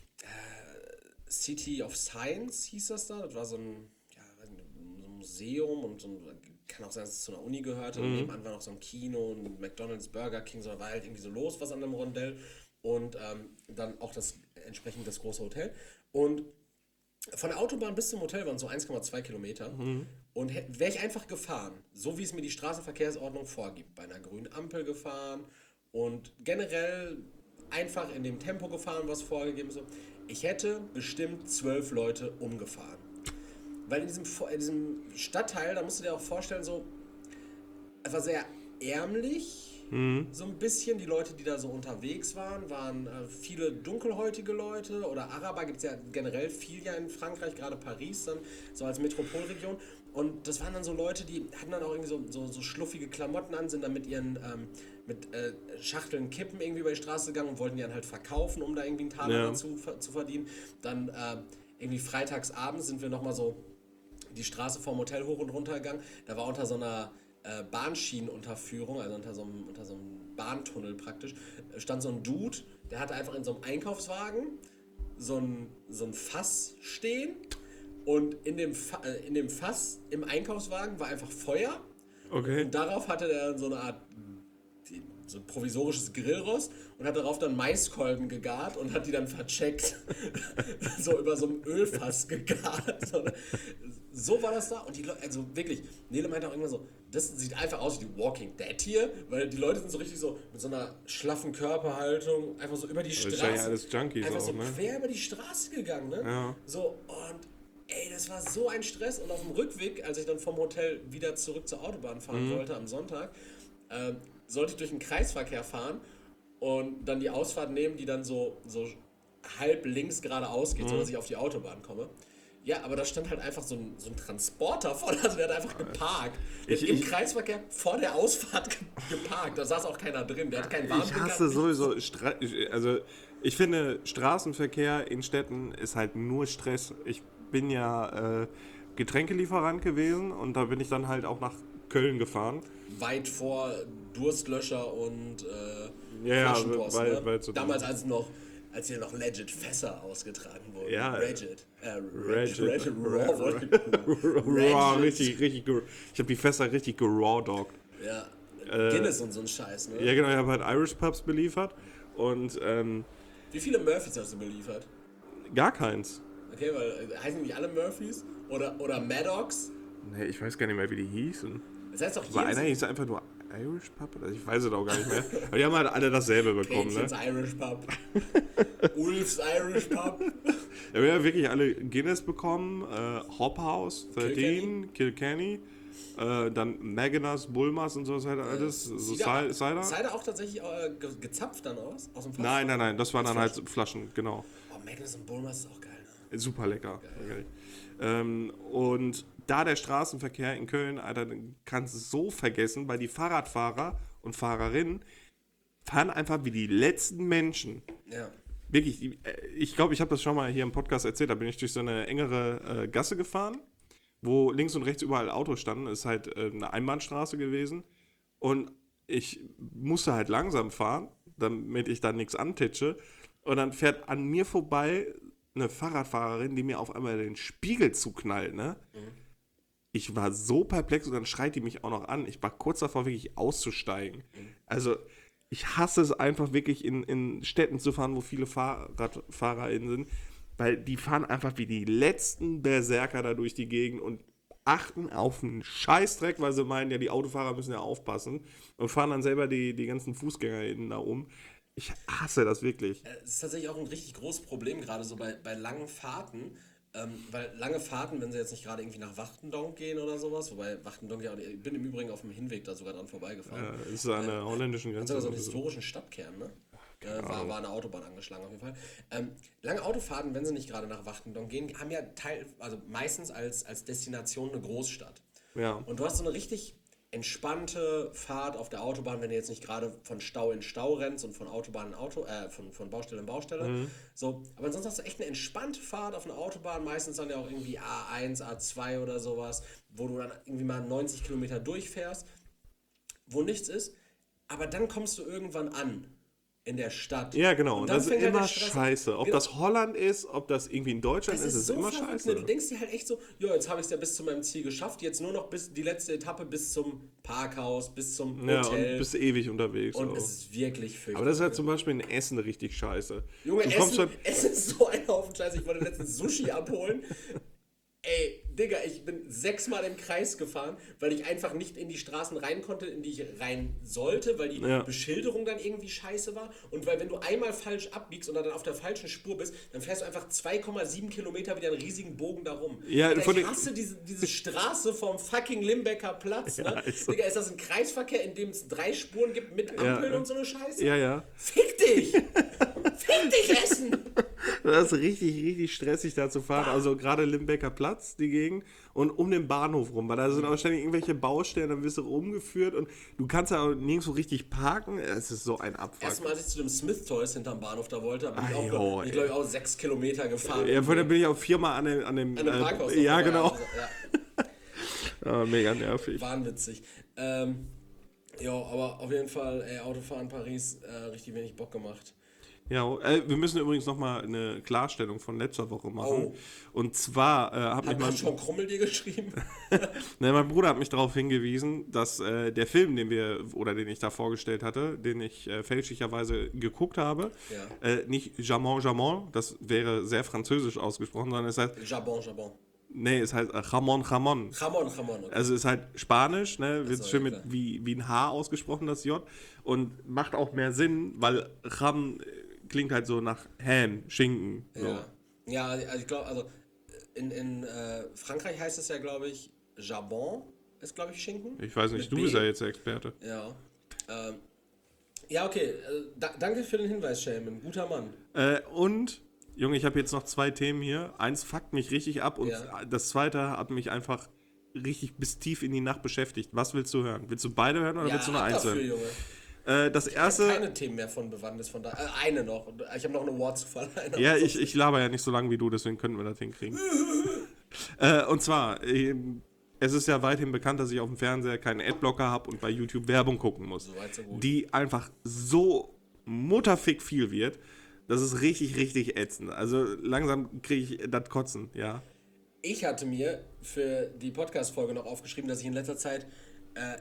Speaker 2: äh, City of Science hieß das da. Das war so ein, ja, weiß nicht, so ein Museum und so ein, kann auch sein, dass es zu einer Uni gehörte. Und nebenan war noch so ein Kino, ein McDonald's, Burger King, so da war halt irgendwie so los was an dem Rondell. Und ähm, dann auch das entsprechend das große Hotel. Und von der Autobahn bis zum Hotel waren so eins Komma zwei Kilometer. Und wäre ich einfach gefahren, so wie es mir die Straßenverkehrsordnung vorgibt, bei einer grünen Ampel gefahren und generell einfach in dem Tempo gefahren, was vorgegeben ist, so, ich hätte bestimmt zwölf Leute umgefahren. Weil in diesem, in diesem Stadtteil, da musst du dir auch vorstellen, so, es war sehr ärmlich, so ein bisschen. Die Leute, die da so unterwegs waren, waren äh, viele dunkelhäutige Leute oder Araber, gibt es ja generell viel ja in Frankreich, gerade Paris dann, so als Metropolregion. Und das waren dann so Leute, die hatten dann auch irgendwie so, so, so schluffige Klamotten an, sind dann mit ihren ähm, mit äh, Schachteln Kippen irgendwie über die Straße gegangen und wollten die dann halt verkaufen, um da irgendwie einen Taler
Speaker 1: Ja.
Speaker 2: dazu zu verdienen. Dann äh, irgendwie freitags abends sind wir nochmal so die Straße vorm Hotel hoch und runter gegangen. Da war unter so einer äh, Bahnschienenunterführung, also unter so, einem, unter so einem Bahntunnel praktisch, äh, stand so ein Dude, der hatte einfach in so einem Einkaufswagen so ein, so ein Fass stehen und in dem, Fa äh, in dem Fass im Einkaufswagen war einfach Feuer.
Speaker 1: Okay.
Speaker 2: Und darauf hatte er so eine Art, die, so ein provisorisches Grillrost und hat darauf dann Maiskolben gegart und hat die dann vercheckt. So über so einem Ölfass gegart. So, so war das da. Und die Leute, also wirklich, Nele meinte auch irgendwann so, das sieht einfach aus wie die Walking Dead hier, weil die Leute sind so richtig so mit so einer schlaffen Körperhaltung einfach so über die Straße.
Speaker 1: Das ist ja alles Junkies
Speaker 2: einfach
Speaker 1: auch,
Speaker 2: so
Speaker 1: ne?
Speaker 2: quer über die Straße gegangen, ne?
Speaker 1: Ja.
Speaker 2: So, und ey, das war so ein Stress. Und auf dem Rückweg, als ich dann vom Hotel wieder zurück zur Autobahn fahren
Speaker 1: Mhm.
Speaker 2: wollte am Sonntag, äh, sollte ich durch den Kreisverkehr fahren und dann die Ausfahrt nehmen, die dann so, so halb links geradeaus geht,
Speaker 1: Mhm.
Speaker 2: so dass ich auf die Autobahn komme. Ja, aber da stand halt einfach so ein, so ein Transporter vor, also der hat einfach geparkt. Der
Speaker 1: Ich-
Speaker 2: hat Im
Speaker 1: ich-
Speaker 2: Kreisverkehr vor der Ausfahrt ge geparkt. Da saß auch keiner drin, der hat keinen
Speaker 1: Ich
Speaker 2: Warnblinker.
Speaker 1: hasse sowieso, Stra also ich finde Straßenverkehr in Städten ist halt nur Stress. Ich bin ja äh, Getränkelieferant gewesen und da bin ich dann halt auch nach Köln gefahren.
Speaker 2: Weit vor Durstlöscher und äh,
Speaker 1: Ja, ja,
Speaker 2: Flaschenpost,
Speaker 1: weil-
Speaker 2: ne?
Speaker 1: weil so-
Speaker 2: Damals als noch, als hier noch legit Fässer ausgetragen wurden.
Speaker 1: Ja.
Speaker 2: Regit. Äh,
Speaker 1: Regit.
Speaker 2: Regit. Regit. Raw. wollte ich-
Speaker 1: Raw,
Speaker 2: Regit.
Speaker 1: richtig, richtig, ger- ich habe die Fässer richtig gerawdogged.
Speaker 2: Ja.
Speaker 1: Äh,
Speaker 2: Guinness und so ein Scheiß, ne?
Speaker 1: Ja genau, ich habe halt Irish Pubs beliefert und ähm,
Speaker 2: Wie viele Murphys hast du beliefert?
Speaker 1: gar keins.
Speaker 2: Okay, weil äh, heißen nicht alle Murphys? Oder, oder Maddox?
Speaker 1: Nee, ich weiß gar nicht mehr, wie die hießen.
Speaker 2: Das heißt doch
Speaker 1: War
Speaker 2: jedes
Speaker 1: einer hieß einfach nur Irish Pub? Also ich weiß es auch gar nicht mehr. Aber die haben halt alle dasselbe bekommen, ne?
Speaker 2: Käthchens Irish Pub. Ulfs Irish Pub.
Speaker 1: Ja, wir haben wirklich alle Guinness bekommen, äh, Hop House, dreizehn, Kilkenny, äh, dann Magnus, Bulmers und sowas halt alles. So
Speaker 2: Cider,
Speaker 1: Ci- Cider?
Speaker 2: Cider auch tatsächlich äh, ge gezapft dann aus? Aus dem Fass?
Speaker 1: Nein, nein, nein, das waren dann
Speaker 2: Flaschen.
Speaker 1: halt Flaschen, genau.
Speaker 2: Oh, Magnus und Bulmers ist auch geil, ne?
Speaker 1: Super lecker. Okay. Ähm, und da der Straßenverkehr in Köln, Alter, den kannst du so vergessen, weil die Fahrradfahrer und Fahrerinnen fahren einfach wie die letzten Menschen.
Speaker 2: Ja.
Speaker 1: Wirklich, die- äh, ich glaube, ich habe das schon mal hier im Podcast erzählt, da bin ich durch so eine engere äh, Gasse gefahren, wo links und rechts überall Autos standen, ist halt äh, eine Einbahnstraße gewesen und ich musste halt langsam fahren, damit ich da nichts antitsche und dann fährt an mir vorbei eine Fahrradfahrerin, die mir auf einmal den Spiegel zuknallt, ne? Ich war so perplex und dann schreit die mich auch noch an. Ich war kurz davor, wirklich auszusteigen. Also, ich hasse es einfach wirklich in, in Städten zu fahren, wo viele FahrradfahrerInnen sind, weil die fahren einfach wie die letzten Berserker da durch die Gegend und achten auf einen Scheißdreck, weil sie meinen, ja, die Autofahrer müssen ja aufpassen und fahren dann selber die, die ganzen FußgängerInnen da um. Ich hasse das wirklich.
Speaker 2: Es ist tatsächlich auch ein richtig großes Problem, gerade so bei, bei langen Fahrten. Ähm, weil lange Fahrten, wenn sie jetzt nicht gerade irgendwie nach Wachtendonk gehen oder sowas, wobei Wachtendonk ja, ich bin im Übrigen auf dem Hinweg da sogar dran vorbeigefahren.
Speaker 1: Ja, ist an der holländischen
Speaker 2: Hat
Speaker 1: Grenze.
Speaker 2: sogar so einen
Speaker 1: oder so.
Speaker 2: historischen Stadtkern, ne? Äh, war, war eine Autobahn angeschlagen auf jeden Fall. Ähm, lange Autofahrten, wenn sie nicht gerade nach Wachtendonk gehen, haben ja Teil, also meistens als, als Destination eine Großstadt.
Speaker 1: Ja.
Speaker 2: Und du hast so eine richtig entspannte Fahrt auf der Autobahn, wenn du jetzt nicht gerade von Stau in Stau rennst und von Autobahn in Auto, äh, von, von Baustelle in Baustelle.
Speaker 1: Mhm.
Speaker 2: So, aber ansonsten hast du echt eine entspannte Fahrt auf einer Autobahn, meistens dann ja auch irgendwie A eins, A zwei oder sowas, wo du dann irgendwie mal neunzig Kilometer durchfährst, wo nichts ist, aber dann kommst du irgendwann an in der Stadt.
Speaker 1: Ja, genau. Und
Speaker 2: dann
Speaker 1: das ist
Speaker 2: fängt halt
Speaker 1: immer
Speaker 2: der Stress an.
Speaker 1: scheiße. Ob
Speaker 2: Genau.
Speaker 1: das Holland ist, ob das irgendwie in Deutschland
Speaker 2: Das
Speaker 1: ist,
Speaker 2: ist
Speaker 1: ist
Speaker 2: so
Speaker 1: immer
Speaker 2: verrückt,
Speaker 1: scheiße.
Speaker 2: ne? Du denkst dir halt echt so, ja, jetzt habe ich es ja bis zu meinem Ziel geschafft, jetzt nur noch bis die letzte Etappe bis zum Parkhaus, bis zum
Speaker 1: Ja,
Speaker 2: Hotel.
Speaker 1: und bist ewig unterwegs.
Speaker 2: Und
Speaker 1: auch.
Speaker 2: es ist wirklich fürchterlich.
Speaker 1: Aber das ist halt zum Beispiel in Essen richtig scheiße.
Speaker 2: Junge,
Speaker 1: du kommst
Speaker 2: Essen,
Speaker 1: dann,
Speaker 2: Essen ist so ein Haufen Scheiße. Ich wollte letztens Sushi abholen. Ey, Digga, ich bin sechsmal im Kreis gefahren, weil ich einfach nicht in die Straßen rein konnte, in die ich rein sollte, weil die
Speaker 1: Ja.
Speaker 2: Beschilderung dann irgendwie scheiße war. Und weil wenn du einmal falsch abbiegst und dann auf der falschen Spur bist, dann fährst du einfach zwei Komma sieben Kilometer wieder einen riesigen Bogen darum.
Speaker 1: Ja,
Speaker 2: Digga,
Speaker 1: von
Speaker 2: ich
Speaker 1: den-
Speaker 2: hasse diese, diese Straße vom fucking Limbecker Platz.
Speaker 1: Ja,
Speaker 2: Ne?
Speaker 1: ist so.
Speaker 2: Digga, ist das ein Kreisverkehr, in dem es drei Spuren gibt mit
Speaker 1: Ja.
Speaker 2: Ampeln und so eine Scheiße?
Speaker 1: ja, ja.
Speaker 2: Fick dich! Fick dich, Essen!
Speaker 1: Das ist richtig, richtig stressig da zu fahren. Also gerade Limbecker Platz, die Gegend. Und um den Bahnhof rum, weil da sind auch ständig irgendwelche Baustellen, dann wirst du rumgeführt und du kannst ja auch nirgendwo richtig parken. Es ist so ein Abfuck.
Speaker 2: Erstmal, als ich zu dem Smith Toys hinterm Bahnhof da wollte, bin ich
Speaker 1: Ah,
Speaker 2: auch,
Speaker 1: jo,
Speaker 2: bin ich,
Speaker 1: ey.
Speaker 2: glaube ich, auch sechs Kilometer gefahren.
Speaker 1: Ja, vorhin bin ich auch viermal an dem, an dem,
Speaker 2: An dem
Speaker 1: äh,
Speaker 2: Parkhaus.
Speaker 1: ja,
Speaker 2: noch
Speaker 1: genau.
Speaker 2: vorbei. Also, ja,
Speaker 1: Ja, mega nervig.
Speaker 2: wahnwitzig. Ähm, ja, aber auf jeden Fall, ey, Autofahren Paris, äh, richtig wenig Bock gemacht.
Speaker 1: Ja, äh, wir müssen übrigens nochmal eine Klarstellung von letzter Woche machen.
Speaker 2: Oh.
Speaker 1: Und zwar äh, hat mich
Speaker 2: Hat,
Speaker 1: mein,
Speaker 2: hat schon Krummel dir geschrieben?
Speaker 1: ne, mein Bruder hat mich darauf hingewiesen, dass äh, der Film, den wir oder den ich da vorgestellt hatte, den ich äh, fälschlicherweise geguckt habe,
Speaker 2: Ja.
Speaker 1: äh, nicht Jamon Jamon, das wäre sehr französisch ausgesprochen, sondern es heißt,
Speaker 2: Jabon, Jabon.
Speaker 1: nee, es heißt äh, Ramon Ramon.
Speaker 2: Ramon, Ramon. Okay.
Speaker 1: Also es ist halt Spanisch, ne, wird
Speaker 2: so,
Speaker 1: schön
Speaker 2: ja,
Speaker 1: mit
Speaker 2: klar.
Speaker 1: wie, wie ein H ausgesprochen, das J. Und macht auch mehr Sinn, weil Ram äh, klingt halt so nach Ham, Schinken. So.
Speaker 2: Ja, ja, also ich glaube, also in, in äh, Frankreich heißt es ja, glaube ich, Jabon ist, glaube ich, Schinken.
Speaker 1: Ich weiß nicht,
Speaker 2: Mit
Speaker 1: du
Speaker 2: B.
Speaker 1: bist ja jetzt der Experte.
Speaker 2: Ja. Ähm, ja, okay. Äh, da, danke für den Hinweis, Shaman. Guter Mann.
Speaker 1: Äh, und, Junge, ich habe jetzt noch zwei Themen hier. Eins fuckt mich richtig ab und
Speaker 2: Ja.
Speaker 1: das zweite hat mich einfach richtig bis tief in die Nacht beschäftigt. Was willst du hören? Willst du beide hören oder
Speaker 2: Ja,
Speaker 1: willst du nur
Speaker 2: ab
Speaker 1: eins
Speaker 2: dafür,
Speaker 1: hören?
Speaker 2: Junge.
Speaker 1: Äh, das
Speaker 2: Ich habe
Speaker 1: erste.
Speaker 2: keine Themen mehr von Bewandtnis, von da. Äh, eine noch. Ich habe noch eine Award zu verleihen.
Speaker 1: Ja, ich, ich laber ja nicht so lange wie du, deswegen könnten wir das hinkriegen. äh, und zwar, ähm, es ist ja weithin bekannt, dass ich auf dem Fernseher keinen Adblocker habe und bei YouTube Werbung gucken muss.
Speaker 2: So weit, so gut.
Speaker 1: Die einfach so mutterfick viel wird, das ist richtig, richtig ätzend. Also langsam kriege ich das Kotzen, ja.
Speaker 2: Ich hatte mir für die Podcast-Folge noch aufgeschrieben, dass ich in letzter Zeit äh,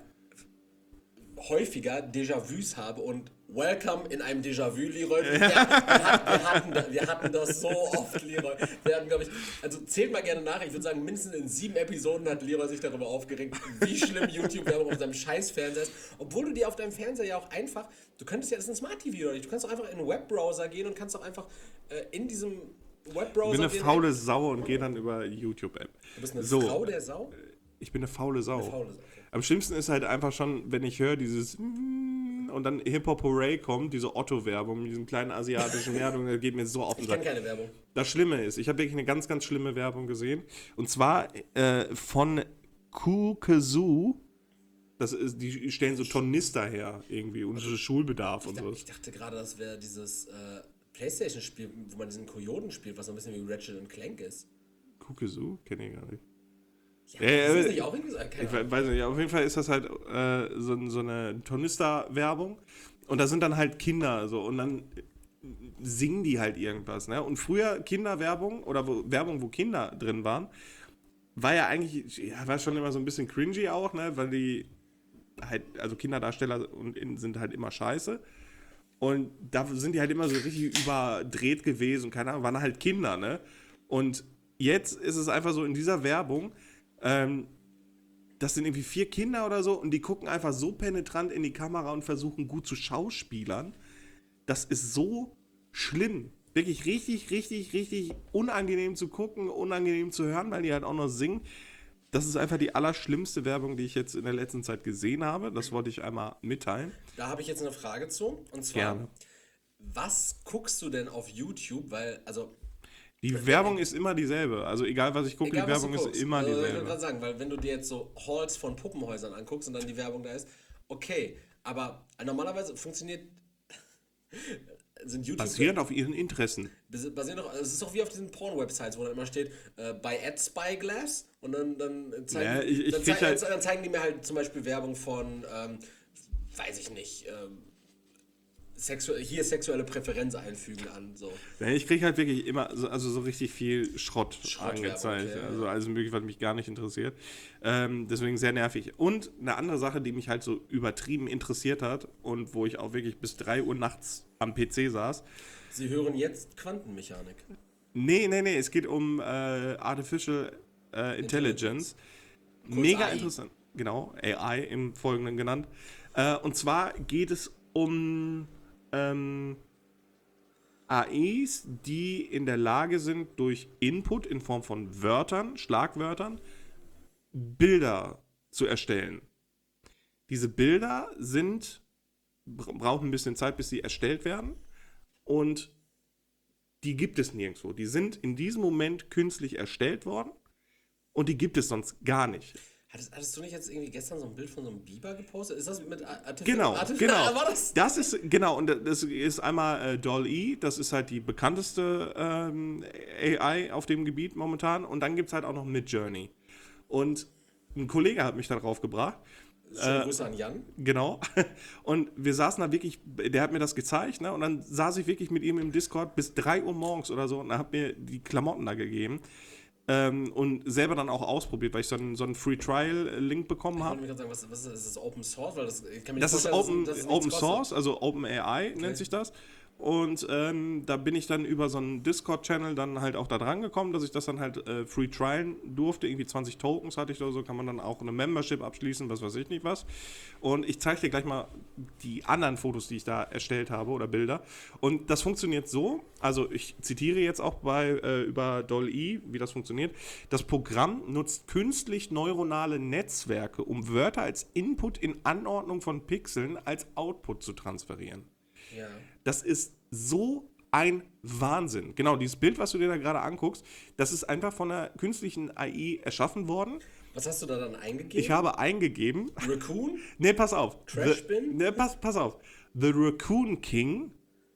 Speaker 2: häufiger Déjà-vus habe und Welcome in einem Déjà-vu, Leroy. Wir, wir, hatten, wir, hatten, da- wir hatten das so oft, Leroy. Wir hatten, glaube ich, also zählt mal gerne nach. Ich würde sagen, mindestens in sieben Episoden hat Leroy sich darüber aufgeregt, wie schlimm YouTube-Werbung auf seinem scheiß Fernseher ist. Obwohl du dir auf deinem Fernseher ja auch einfach, du könntest ja, das ist ein Smart-T V oder nicht, du kannst auch einfach in einen Webbrowser gehen und kannst auch einfach äh, in diesem Webbrowser...
Speaker 1: Ich bin eine
Speaker 2: den-
Speaker 1: faule Sau und gehe dann über YouTube-App.
Speaker 2: Du bist eine
Speaker 1: So.
Speaker 2: Frau der Sau?
Speaker 1: Ich bin eine faule Sau.
Speaker 2: Eine faule Sau, okay.
Speaker 1: Am schlimmsten ist halt einfach schon, wenn ich höre dieses und dann Hip-Hop Hooray kommt, diese Otto-Werbung, diesen kleinen asiatischen Werbung, das geht mir so auf den
Speaker 2: Ich
Speaker 1: Sack.
Speaker 2: kenne keine Werbung.
Speaker 1: Das Schlimme ist, ich habe wirklich eine ganz, ganz schlimme Werbung gesehen. Und zwar äh, von Kukezu. Das ist, die stellen so Tornister her irgendwie und so Schulbedarf und
Speaker 2: Ich,
Speaker 1: so.
Speaker 2: ich dachte gerade, das wäre dieses äh, Playstation-Spiel, wo man diesen Kojoten spielt, was so ein bisschen wie Ratchet und Clank ist.
Speaker 1: Kukezu? Kenne ich gar nicht.
Speaker 2: Ja,
Speaker 1: Ja,
Speaker 2: ist das
Speaker 1: äh,
Speaker 2: nicht auch irgendwie so? Keine
Speaker 1: Ich
Speaker 2: Ahnung.
Speaker 1: we- weiß nicht, auf jeden Fall ist das halt äh, so, so eine Tornister-Werbung. Und da sind dann halt Kinder so und dann singen die halt irgendwas. Ne? Und früher Kinderwerbung oder wo, Werbung, wo Kinder drin waren, war ja eigentlich, ja, war schon immer so ein bisschen cringy auch, ne? Weil die halt, also Kinderdarsteller und in, sind halt immer scheiße. Und da sind die halt immer so richtig überdreht gewesen und keine Ahnung, waren halt Kinder, ne? Und jetzt ist es einfach so in dieser Werbung, ähm, das sind irgendwie vier Kinder oder so und die gucken einfach so penetrant in die Kamera und versuchen gut zu schauspielern. Das ist so schlimm. Wirklich richtig, richtig, richtig unangenehm zu gucken, unangenehm zu hören, weil die halt auch noch singen. Das ist einfach die allerschlimmste Werbung, die ich jetzt in der letzten Zeit gesehen habe. Das wollte ich einmal mitteilen.
Speaker 2: Da habe ich jetzt eine Frage zu. Und zwar,
Speaker 1: Gerne.
Speaker 2: was guckst du denn auf YouTube? Weil, also,
Speaker 1: Die Werbung ist immer dieselbe. Also egal, was ich gucke,
Speaker 2: egal
Speaker 1: die
Speaker 2: was
Speaker 1: Werbung
Speaker 2: du
Speaker 1: ist
Speaker 2: guckst,
Speaker 1: immer
Speaker 2: also, ich würde
Speaker 1: dieselbe.
Speaker 2: gerade sagen, weil wenn du dir jetzt so Halls von Puppenhäusern anguckst und dann die Werbung da ist, okay, aber normalerweise funktioniert, sind YouTube...
Speaker 1: Basierend auf ihren Interessen.
Speaker 2: Basiert doch, es ist doch wie auf diesen Porn-Websites, wo dann immer steht, äh, bei Ad-Spyglass und dann, dann, zeigen,
Speaker 1: Ja, ich- ich
Speaker 2: dann,
Speaker 1: krieg
Speaker 2: zeigen,
Speaker 1: halt-
Speaker 2: dann zeigen die mir halt zum Beispiel Werbung von, ähm, weiß ich nicht, ähm, sexu hier sexuelle Präferenz einfügen an. So.
Speaker 1: Ja, ich kriege halt wirklich immer, so, also so richtig viel Schrott
Speaker 2: Schrottwerbung,
Speaker 1: angezeigt.
Speaker 2: okay,
Speaker 1: Also alles mögliche, was mich gar nicht interessiert. Ähm, deswegen sehr nervig. Und eine andere Sache, die mich halt so übertrieben interessiert hat und wo ich auch wirklich bis drei Uhr nachts am P C saß.
Speaker 2: Sie hören jetzt Quantenmechanik.
Speaker 1: Nee, nee, nee, es geht um äh, Artificial äh, Intelligence. Mega
Speaker 2: A I.
Speaker 1: interessant. Genau, A I im Folgenden genannt. Äh, und zwar geht es um ähm, A Is, die in der Lage sind, durch Input in Form von Wörtern, Schlagwörtern, Bilder zu erstellen. Diese Bilder sind, bra- brauchen ein bisschen Zeit, bis sie erstellt werden. Und die gibt es nirgendwo. Die sind in diesem Moment künstlich erstellt worden und die gibt es sonst gar nicht.
Speaker 2: Hattest, hattest du nicht jetzt irgendwie gestern so ein Bild von so einem Biber gepostet? Ist das mit Artificial?
Speaker 1: Genau,
Speaker 2: Artificial
Speaker 1: genau.
Speaker 2: War das?
Speaker 1: Das ist, genau, und das ist einmal äh, Doll-E, das ist halt die bekannteste ähm, A I auf dem Gebiet momentan. Und dann gibt es halt auch noch Midjourney. Und ein Kollege hat mich darauf gebracht.
Speaker 2: Schöne Grüße an Jan.
Speaker 1: Genau. Und wir saßen da wirklich, der hat mir das gezeigt, ne? Und dann saß ich wirklich mit ihm im Discord bis drei Uhr morgens oder so und er hat mir die Klamotten da gegeben. Ähm, und selber dann auch ausprobiert, weil ich so einen, so einen Free-Trial-Link bekommen habe.
Speaker 2: Ich wollte mir gerade sagen, was, was ist das? Ist das Open Source? Weil das, ich kann mir
Speaker 1: Das
Speaker 2: nicht
Speaker 1: ist
Speaker 2: vorstellen,
Speaker 1: Open,
Speaker 2: dass das
Speaker 1: Open
Speaker 2: nichts
Speaker 1: Source,
Speaker 2: kostet.
Speaker 1: also OpenAI
Speaker 2: Okay.
Speaker 1: nennt sich das. Und ähm, da bin ich dann über so einen Discord-Channel dann halt auch da dran gekommen, dass ich das dann halt äh, free trialen durfte. Irgendwie zwanzig Tokens hatte ich oder so, kann man dann auch eine Membership abschließen, was weiß ich nicht was. Und ich zeige dir gleich mal die anderen Fotos, die ich da erstellt habe oder Bilder. Und das funktioniert so, also ich zitiere jetzt auch bei äh, über Doll-E, wie das funktioniert. Das Programm nutzt künstlich neuronale Netzwerke, um Wörter als Input in Anordnung von Pixeln als Output zu transferieren.
Speaker 2: Ja.
Speaker 1: Das ist so ein Wahnsinn. Genau, dieses Bild, was du dir da gerade anguckst, das ist einfach von einer künstlichen A I erschaffen worden.
Speaker 2: Was hast du da dann eingegeben?
Speaker 1: Ich habe eingegeben.
Speaker 2: Raccoon?
Speaker 1: Ne, pass auf.
Speaker 2: Trash Bin?
Speaker 1: Ne, pass, pass auf. The Raccoon King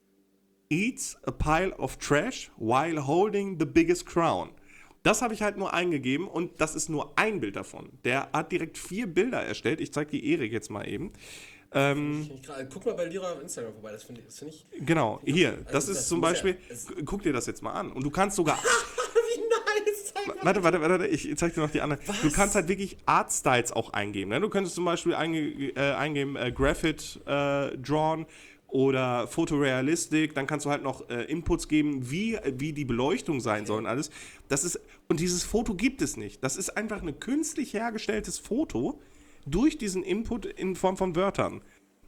Speaker 1: eats a pile of trash while holding the biggest crown. Das habe ich halt nur eingegeben und das ist nur ein Bild davon. Der hat direkt vier Bilder erstellt. Ich zeige die Erik jetzt mal eben. Ähm,
Speaker 2: Ich grad, guck mal bei Lira auf Instagram vorbei, das finde ich, das find ich.
Speaker 1: genau, hier, das
Speaker 2: Also
Speaker 1: ist
Speaker 2: das
Speaker 1: zum
Speaker 2: muss
Speaker 1: Beispiel,
Speaker 2: ja- es-
Speaker 1: guck dir das jetzt mal an. Und du kannst sogar,
Speaker 2: Wie nice! Zeig mal.
Speaker 1: warte, warte, warte, ich zeig dir noch die anderen. Du kannst halt wirklich Artstyles auch eingeben. Ne? Du könntest zum Beispiel einge, äh, eingeben äh, Graphit äh, Drawn oder Photorealistic. Dann kannst du halt noch äh, Inputs geben, wie, wie die Beleuchtung sein soll und alles. Das ist, und dieses Foto gibt es nicht. Das ist einfach ein künstlich hergestelltes Foto durch diesen Input in Form von Wörtern.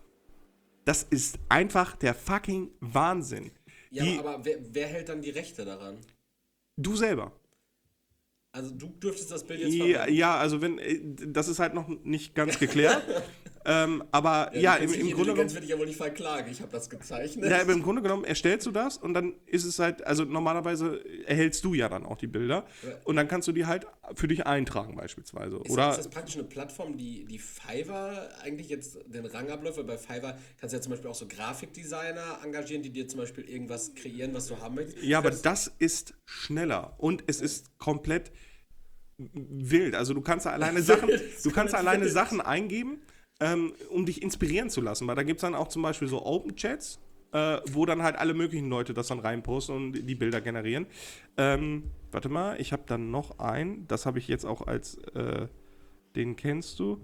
Speaker 1: Das ist einfach der fucking Wahnsinn.
Speaker 2: Ja,
Speaker 1: Die,
Speaker 2: aber, aber wer, wer hält dann die Rechte daran?
Speaker 1: du selber.
Speaker 2: Also du dürftest das Bild jetzt
Speaker 1: Ja,
Speaker 2: verwenden.
Speaker 1: ja, also wenn, äh, das ist halt noch nicht ganz geklärt. ähm, aber ja, im, im Grunde genommen,
Speaker 2: würde ich ja wohl nicht verklagen. Ich habe das gezeichnet.
Speaker 1: ja, aber im Grunde genommen erstellst du das und dann ist es halt, also normalerweise erhältst du ja dann auch die Bilder
Speaker 2: Ja.
Speaker 1: und dann kannst du die halt für dich eintragen beispielsweise.
Speaker 2: Ist,
Speaker 1: Oder
Speaker 2: das, ist das praktisch eine Plattform, die, die Fiverr eigentlich jetzt den Rang abläuft? Weil bei Fiverr kannst du ja zum Beispiel auch so Grafikdesigner engagieren, die dir zum Beispiel irgendwas kreieren, was du haben möchtest.
Speaker 1: ja, aber
Speaker 2: Das-
Speaker 1: das ist schneller und es ist komplett wild. Also du kannst da alleine Sachen, du kannst da alleine
Speaker 2: wild.
Speaker 1: Sachen eingeben, ähm, um dich inspirieren zu lassen. Weil da gibt es dann auch zum Beispiel so Open Chats, äh, wo dann halt alle möglichen Leute das dann reinposten und die Bilder generieren. Ähm, warte mal, ich habe dann noch einen, das habe ich jetzt auch als, äh, den kennst du.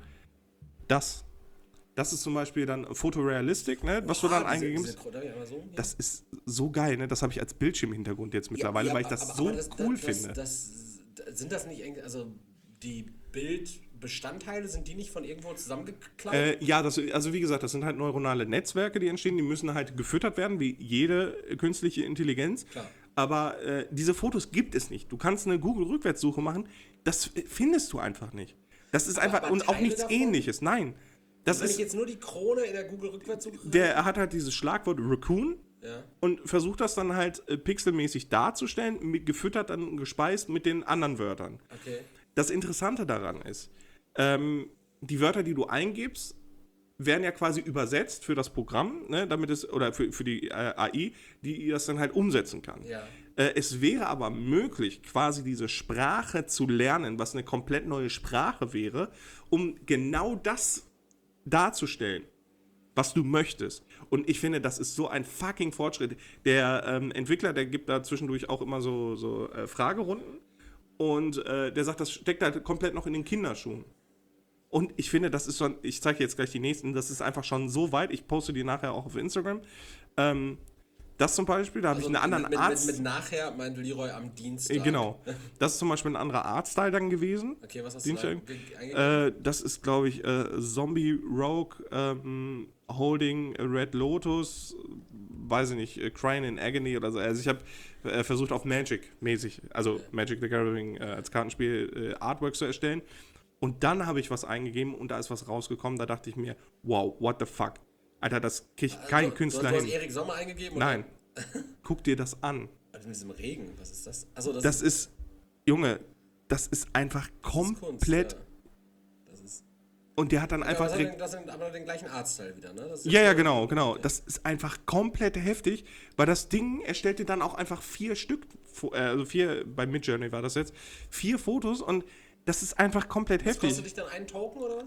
Speaker 1: Das. Das ist zum Beispiel dann Photorealistic, ne, was du dann
Speaker 2: Ah, diese-
Speaker 1: eingegeben
Speaker 2: diese-
Speaker 1: hast.
Speaker 2: darf ich einmal so? Ja.
Speaker 1: Das ist so geil, ne? Das habe ich als Bildschirmhintergrund jetzt mittlerweile,
Speaker 2: Ja,
Speaker 1: weil ich
Speaker 2: aber-
Speaker 1: das
Speaker 2: aber-
Speaker 1: so
Speaker 2: aber das-
Speaker 1: cool
Speaker 2: das,
Speaker 1: finde.
Speaker 2: Das, das, sind das nicht irgendwie, also die Bildbestandteile, sind die nicht von irgendwo zusammengeklaut?
Speaker 1: Äh, ja, das, also wie gesagt, das sind halt neuronale Netzwerke, die entstehen, die müssen halt gefüttert werden, wie jede künstliche Intelligenz.
Speaker 2: Klar.
Speaker 1: Aber äh, diese Fotos gibt es nicht. Du kannst eine Google-Rückwärtssuche machen, das findest du einfach nicht. Das ist
Speaker 2: Aber-
Speaker 1: einfach,
Speaker 2: aber
Speaker 1: und auch
Speaker 2: Teile
Speaker 1: nichts
Speaker 2: davon?
Speaker 1: Ähnliches, nein. Das
Speaker 2: Wenn ich
Speaker 1: ist,
Speaker 2: jetzt nur die Krone in der Google-Rückwärtssuche...
Speaker 1: der hat halt dieses Schlagwort Raccoon
Speaker 2: Ja.
Speaker 1: und versucht das dann halt äh, pixelmäßig darzustellen, mit, gefüttert dann gespeist mit den anderen Wörtern.
Speaker 2: Okay.
Speaker 1: Das Interessante daran ist, ähm, die Wörter, die du eingibst, werden ja quasi übersetzt für das Programm, ne, damit es, oder für, für die äh, A I, die das dann halt umsetzen kann.
Speaker 2: Ja.
Speaker 1: Äh, es wäre aber möglich, quasi diese Sprache zu lernen, was eine komplett neue Sprache wäre, um genau das darzustellen, was du möchtest. Und ich finde, das ist so ein fucking Fortschritt. Der ähm, Entwickler, der gibt da zwischendurch auch immer so, so äh, Fragerunden und äh, der sagt, das steckt halt komplett noch in den Kinderschuhen. Und ich finde, das ist schon, ich zeige jetzt gleich die nächsten, das ist einfach schon so weit, ich poste die nachher auch auf Instagram. Ähm, das zum Beispiel, da habe ich einen anderen
Speaker 2: Also mit,
Speaker 1: Arzt.
Speaker 2: Mit, mit nachher meint Leroy am Dienstag.
Speaker 1: Äh, genau. Das ist zum Beispiel ein anderer Artstyle dann gewesen.
Speaker 2: Okay, was hast
Speaker 1: Den
Speaker 2: du da
Speaker 1: ich-
Speaker 2: ge- eingegeben?
Speaker 1: Äh, das ist, glaube ich, äh, Zombie Rogue ähm, Holding a Red Lotus, weiß ich nicht, äh, Crying in Agony oder so. Also ich habe äh, versucht auf Magic mäßig, also Magic the Gathering äh, als Kartenspiel äh, Artwork zu erstellen. Und dann habe ich was eingegeben und da ist was rausgekommen, da dachte ich mir, wow, what the fuck. Alter, das kriegt kein
Speaker 2: du,
Speaker 1: Künstler
Speaker 2: du hast
Speaker 1: hin.
Speaker 2: Erik Sommer eingegeben?
Speaker 1: Nein. Guck dir das an.
Speaker 2: Also mit diesem Regen, was ist das? Also das,
Speaker 1: Das ist, Junge, das ist einfach
Speaker 2: ist
Speaker 1: komplett.
Speaker 2: Kunst, ja. Das ist,
Speaker 1: Und der hat dann
Speaker 2: ja,
Speaker 1: einfach
Speaker 2: aber das,
Speaker 1: direkt.
Speaker 2: hat den, das hat aber den gleichen Artstyle wieder, ne? Das ist
Speaker 1: Ja, ja,
Speaker 2: so-
Speaker 1: genau, genau. Das ist einfach komplett heftig, weil das Ding erstellt dir dann auch einfach vier Stück, fo- äh, also vier, bei Midjourney war das jetzt, vier Fotos und das ist einfach komplett
Speaker 2: Das kostet
Speaker 1: heftig.
Speaker 2: dich dann einen Token oder was?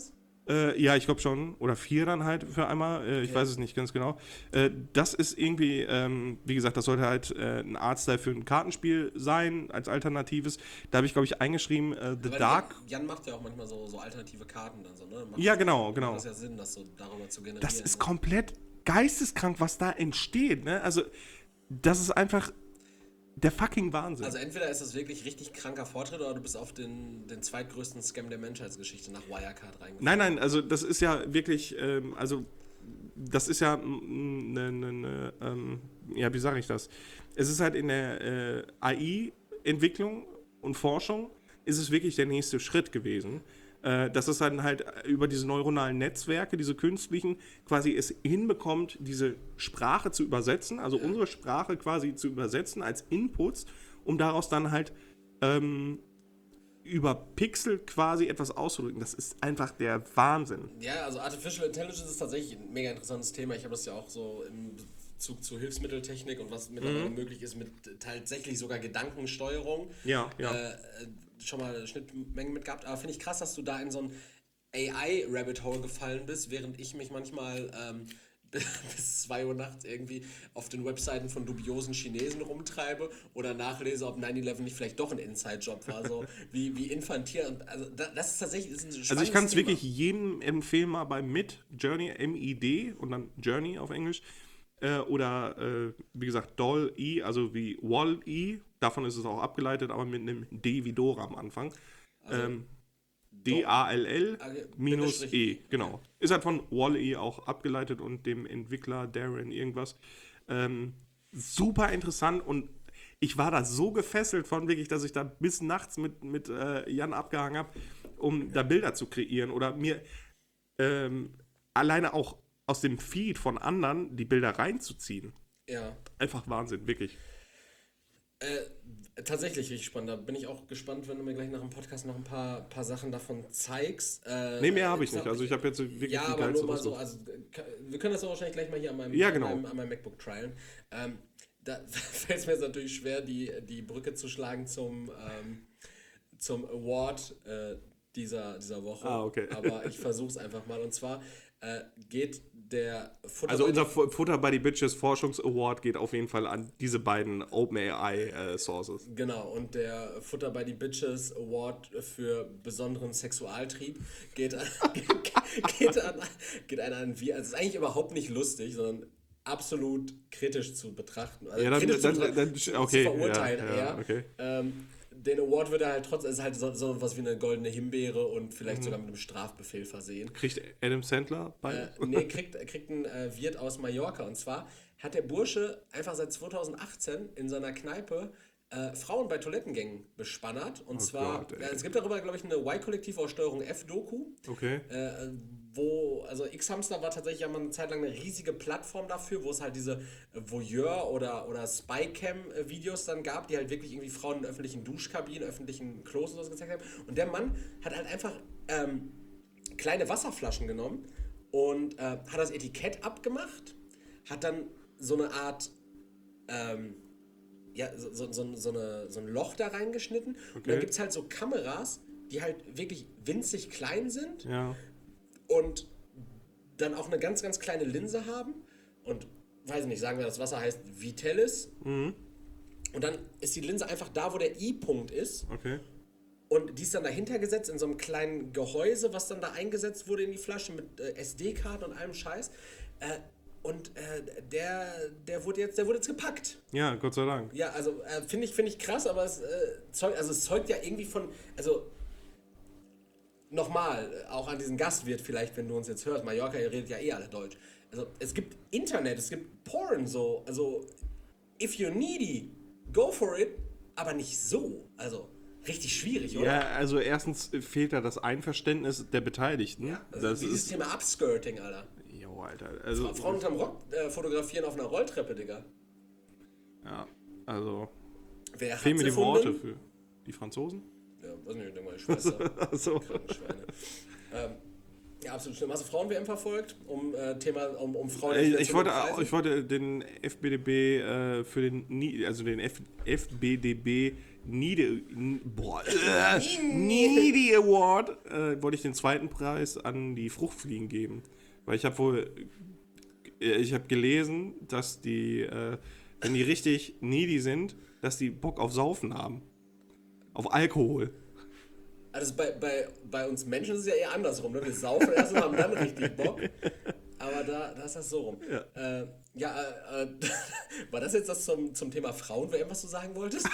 Speaker 1: Äh, ja, ich glaube schon. Oder vier dann halt für einmal. Äh, ich
Speaker 2: Okay.
Speaker 1: weiß es nicht ganz genau. Äh, das ist irgendwie, ähm, wie gesagt, das sollte halt äh, ein Artstyle für ein Kartenspiel sein, als Alternatives. Da habe ich, glaube ich, eingeschrieben, äh, The
Speaker 2: Weil
Speaker 1: Dark.
Speaker 2: Jan, Jan macht ja auch manchmal so, so alternative Karten dann so, ne? Macht,
Speaker 1: Ja, genau,
Speaker 2: macht
Speaker 1: genau.
Speaker 2: das ja Sinn, das so darüber zu generieren.
Speaker 1: Das ist
Speaker 2: ne?
Speaker 1: komplett geisteskrank, was da entsteht. Ne? Also, das ist einfach der fucking Wahnsinn.
Speaker 2: Also entweder ist das wirklich richtig kranker Fortschritt oder du bist auf den, den zweitgrößten Scam der Menschheitsgeschichte nach Wirecard reingefallen.
Speaker 1: Nein, nein, also das ist ja wirklich, ähm, also das ist ja eine, ne, ne, ähm, ja, wie sage ich das? Es ist halt in der äh, A I-Entwicklung und Forschung ist es wirklich der nächste Schritt gewesen. Äh, dass es dann halt über diese neuronalen Netzwerke, diese künstlichen, quasi es hinbekommt, diese Sprache zu übersetzen, also unsere Sprache quasi zu übersetzen als Inputs, um daraus dann halt ähm, über Pixel quasi etwas auszudrücken. Das ist einfach der Wahnsinn.
Speaker 2: Ja, also Artificial Intelligence ist tatsächlich ein mega interessantes Thema. Ich habe das ja auch so im Bezug zu Hilfsmitteltechnik und was mittlerweile
Speaker 1: Mhm.
Speaker 2: möglich ist mit tatsächlich sogar Gedankensteuerung.
Speaker 1: Ja, ja.
Speaker 2: Äh, schon mal Schnittmengen mit gehabt. Aber finde ich krass, dass du da in so ein A I-Rabbit Hole gefallen bist, während ich mich manchmal ähm, bis zwei Uhr nachts irgendwie auf den Webseiten von dubiosen Chinesen rumtreibe oder nachlese, ob nine eleven nicht vielleicht doch ein Inside-Job war. So wie, wie infantil. Und also da, das ist tatsächlich das ist ein
Speaker 1: Also ich kann es
Speaker 2: Thema.
Speaker 1: wirklich jedem empfehlen, mal bei Mid Journey, M I D und dann Journey auf Englisch. Äh, oder äh, wie gesagt, Doll-E, also wie Wall-E. Davon ist es auch abgeleitet, aber mit einem D wie Dora am Anfang.
Speaker 2: Also,
Speaker 1: ähm, D A L L minus
Speaker 2: Bindestrich
Speaker 1: E, genau. Ist halt von Wall-E auch abgeleitet und dem Entwickler Darren irgendwas. Ähm, super interessant und ich war da so gefesselt von wirklich, dass ich da bis nachts mit, mit äh, Jan abgehangen habe, um da Bilder zu kreieren oder mir ähm, alleine auch aus dem Feed von anderen die Bilder reinzuziehen.
Speaker 2: Ja.
Speaker 1: Einfach Wahnsinn, wirklich.
Speaker 2: Äh, tatsächlich richtig spannend. Da bin ich auch gespannt, wenn du mir gleich nach dem Podcast noch ein paar, paar Sachen davon zeigst. Äh,
Speaker 1: Nee, mehr habe ich
Speaker 2: jetzt
Speaker 1: nicht. Also ich habe jetzt wirklich
Speaker 2: ja,
Speaker 1: die
Speaker 2: aber
Speaker 1: geilste
Speaker 2: nur mal so,
Speaker 1: Auswahl.
Speaker 2: also ka- wir können das auch wahrscheinlich gleich mal hier an meinem,
Speaker 1: Ja,
Speaker 2: an
Speaker 1: genau.
Speaker 2: meinem, an meinem MacBook trialen. Ähm, da fällt es mir jetzt natürlich schwer, die, die Brücke zu schlagen zum, ähm, zum Award äh, dieser, dieser Woche.
Speaker 1: Ah, okay.
Speaker 2: Aber ich versuche es einfach mal. Und zwar äh, geht der Futter
Speaker 1: Also
Speaker 2: bei
Speaker 1: unser Fu- Futter by the Bitches Forschungs-Award geht auf jeden Fall an diese beiden OpenAI-Sources.
Speaker 2: Genau, und der Futter by the Bitches Award für besonderen Sexualtrieb geht an, geht an, geht an, an wir. Also es ist eigentlich überhaupt nicht lustig, sondern absolut kritisch zu betrachten. Also
Speaker 1: Ja, dann-
Speaker 2: kritisch
Speaker 1: dann-
Speaker 2: zu, betra-
Speaker 1: dann-
Speaker 2: zu,
Speaker 1: okay,
Speaker 2: zu verurteilen
Speaker 1: ja, ja,
Speaker 2: eher.
Speaker 1: okay.
Speaker 2: Ähm, den Award wird er halt trotzdem, es ist halt so, so was wie eine goldene Himbeere und
Speaker 1: Mhm.
Speaker 2: vielleicht sogar mit einem Strafbefehl versehen.
Speaker 1: Kriegt Adam Sandler bei?
Speaker 2: Äh, nee, kriegt, kriegt ein äh, Wirt aus Mallorca. Und zwar hat der Bursche einfach seit zweitausendachtzehn in seiner Kneipe äh, Frauen bei Toilettengängen bespannert. Und zwar,
Speaker 1: Gott, ey.
Speaker 2: äh, es gibt darüber, glaube ich, eine Y-Kollektiv-Aussteuerung F-Doku.
Speaker 1: Okay.
Speaker 2: Äh, wo, also X-Hamster war tatsächlich ja mal eine Zeit lang eine riesige Plattform dafür, wo es halt diese Voyeur- oder, oder Spycam-Videos dann gab, die halt wirklich irgendwie Frauen in öffentlichen Duschkabinen, öffentlichen Klos und so gezeigt haben. Und der Mann hat halt einfach ähm, kleine Wasserflaschen genommen und äh, hat das Etikett abgemacht, hat dann so eine Art, ähm, ja, so, so, so, so, eine, so ein Loch da reingeschnitten. Und
Speaker 1: Okay.
Speaker 2: dann gibt es halt so Kameras, die halt wirklich winzig klein sind
Speaker 1: Ja.
Speaker 2: und dann auch eine ganz, ganz kleine Linse haben. Und, weiß ich nicht, sagen wir, das Wasser heißt Vitellis.
Speaker 1: Mhm.
Speaker 2: Und dann ist die Linse einfach da, wo der I-Punkt ist.
Speaker 1: Okay.
Speaker 2: Und die ist dann dahinter gesetzt in so einem kleinen Gehäuse, was dann da eingesetzt wurde in die Flasche mit äh, S D-Karten und allem Scheiß. Äh, und äh, der, der, wurde jetzt, der wurde jetzt gepackt.
Speaker 1: Ja, Gott sei Dank.
Speaker 2: Ja, also äh, finde ich, find ich krass, aber es, äh, zeugt, also es zeugt ja irgendwie von, also nochmal, äh, auch an diesen Gastwirt vielleicht, wenn du uns jetzt hörst, Mallorca, ihr redet ja eh alle Deutsch. Also es gibt Internet, es gibt Porn so, also if you're needy, go for it, aber nicht so. Also richtig schwierig, oder?
Speaker 1: Ja, also erstens fehlt da das Einverständnis der Beteiligten.
Speaker 2: Also
Speaker 1: das
Speaker 2: dieses
Speaker 1: ist.
Speaker 2: Thema Upskirting, Alter.
Speaker 1: Jo, Alter. Also,
Speaker 2: Frauen unterm Rock äh, fotografieren auf einer Rolltreppe, Digga.
Speaker 1: ja, also.
Speaker 2: Wer hat's
Speaker 1: Fehlen mir die
Speaker 2: erfunden?
Speaker 1: Worte für die Franzosen?
Speaker 2: Ja, weiß nicht, ich denke mal, die Schweizer.
Speaker 1: Achso.
Speaker 2: Schweine. Ähm, Ja, absolut schlimm. Hast du Frauen-W M verfolgt? Um äh, Thema, um, um Frauen
Speaker 1: Ich,
Speaker 2: wieder
Speaker 1: ich,
Speaker 2: zu
Speaker 1: wollte,
Speaker 2: bepreisen?
Speaker 1: ich wollte den F B D B äh, für den Ni- also den F, FBDB Needy, boah, äh, Needy Award äh, wollte ich den zweiten Preis an die Fruchtfliegen geben, weil ich habe wohl äh, ich habe gelesen, dass die äh, wenn die richtig needy sind, dass die Bock auf Saufen haben, auf Alkohol.
Speaker 2: Also bei, bei, bei uns Menschen ist es ja eher andersrum. Ne? Wir saufen erst und haben dann richtig Bock. Aber da, da ist das so rum.
Speaker 1: Ja.
Speaker 2: Äh, ja, äh, äh, war das jetzt das zum, zum Thema Frauen-W M, was du sagen wolltest?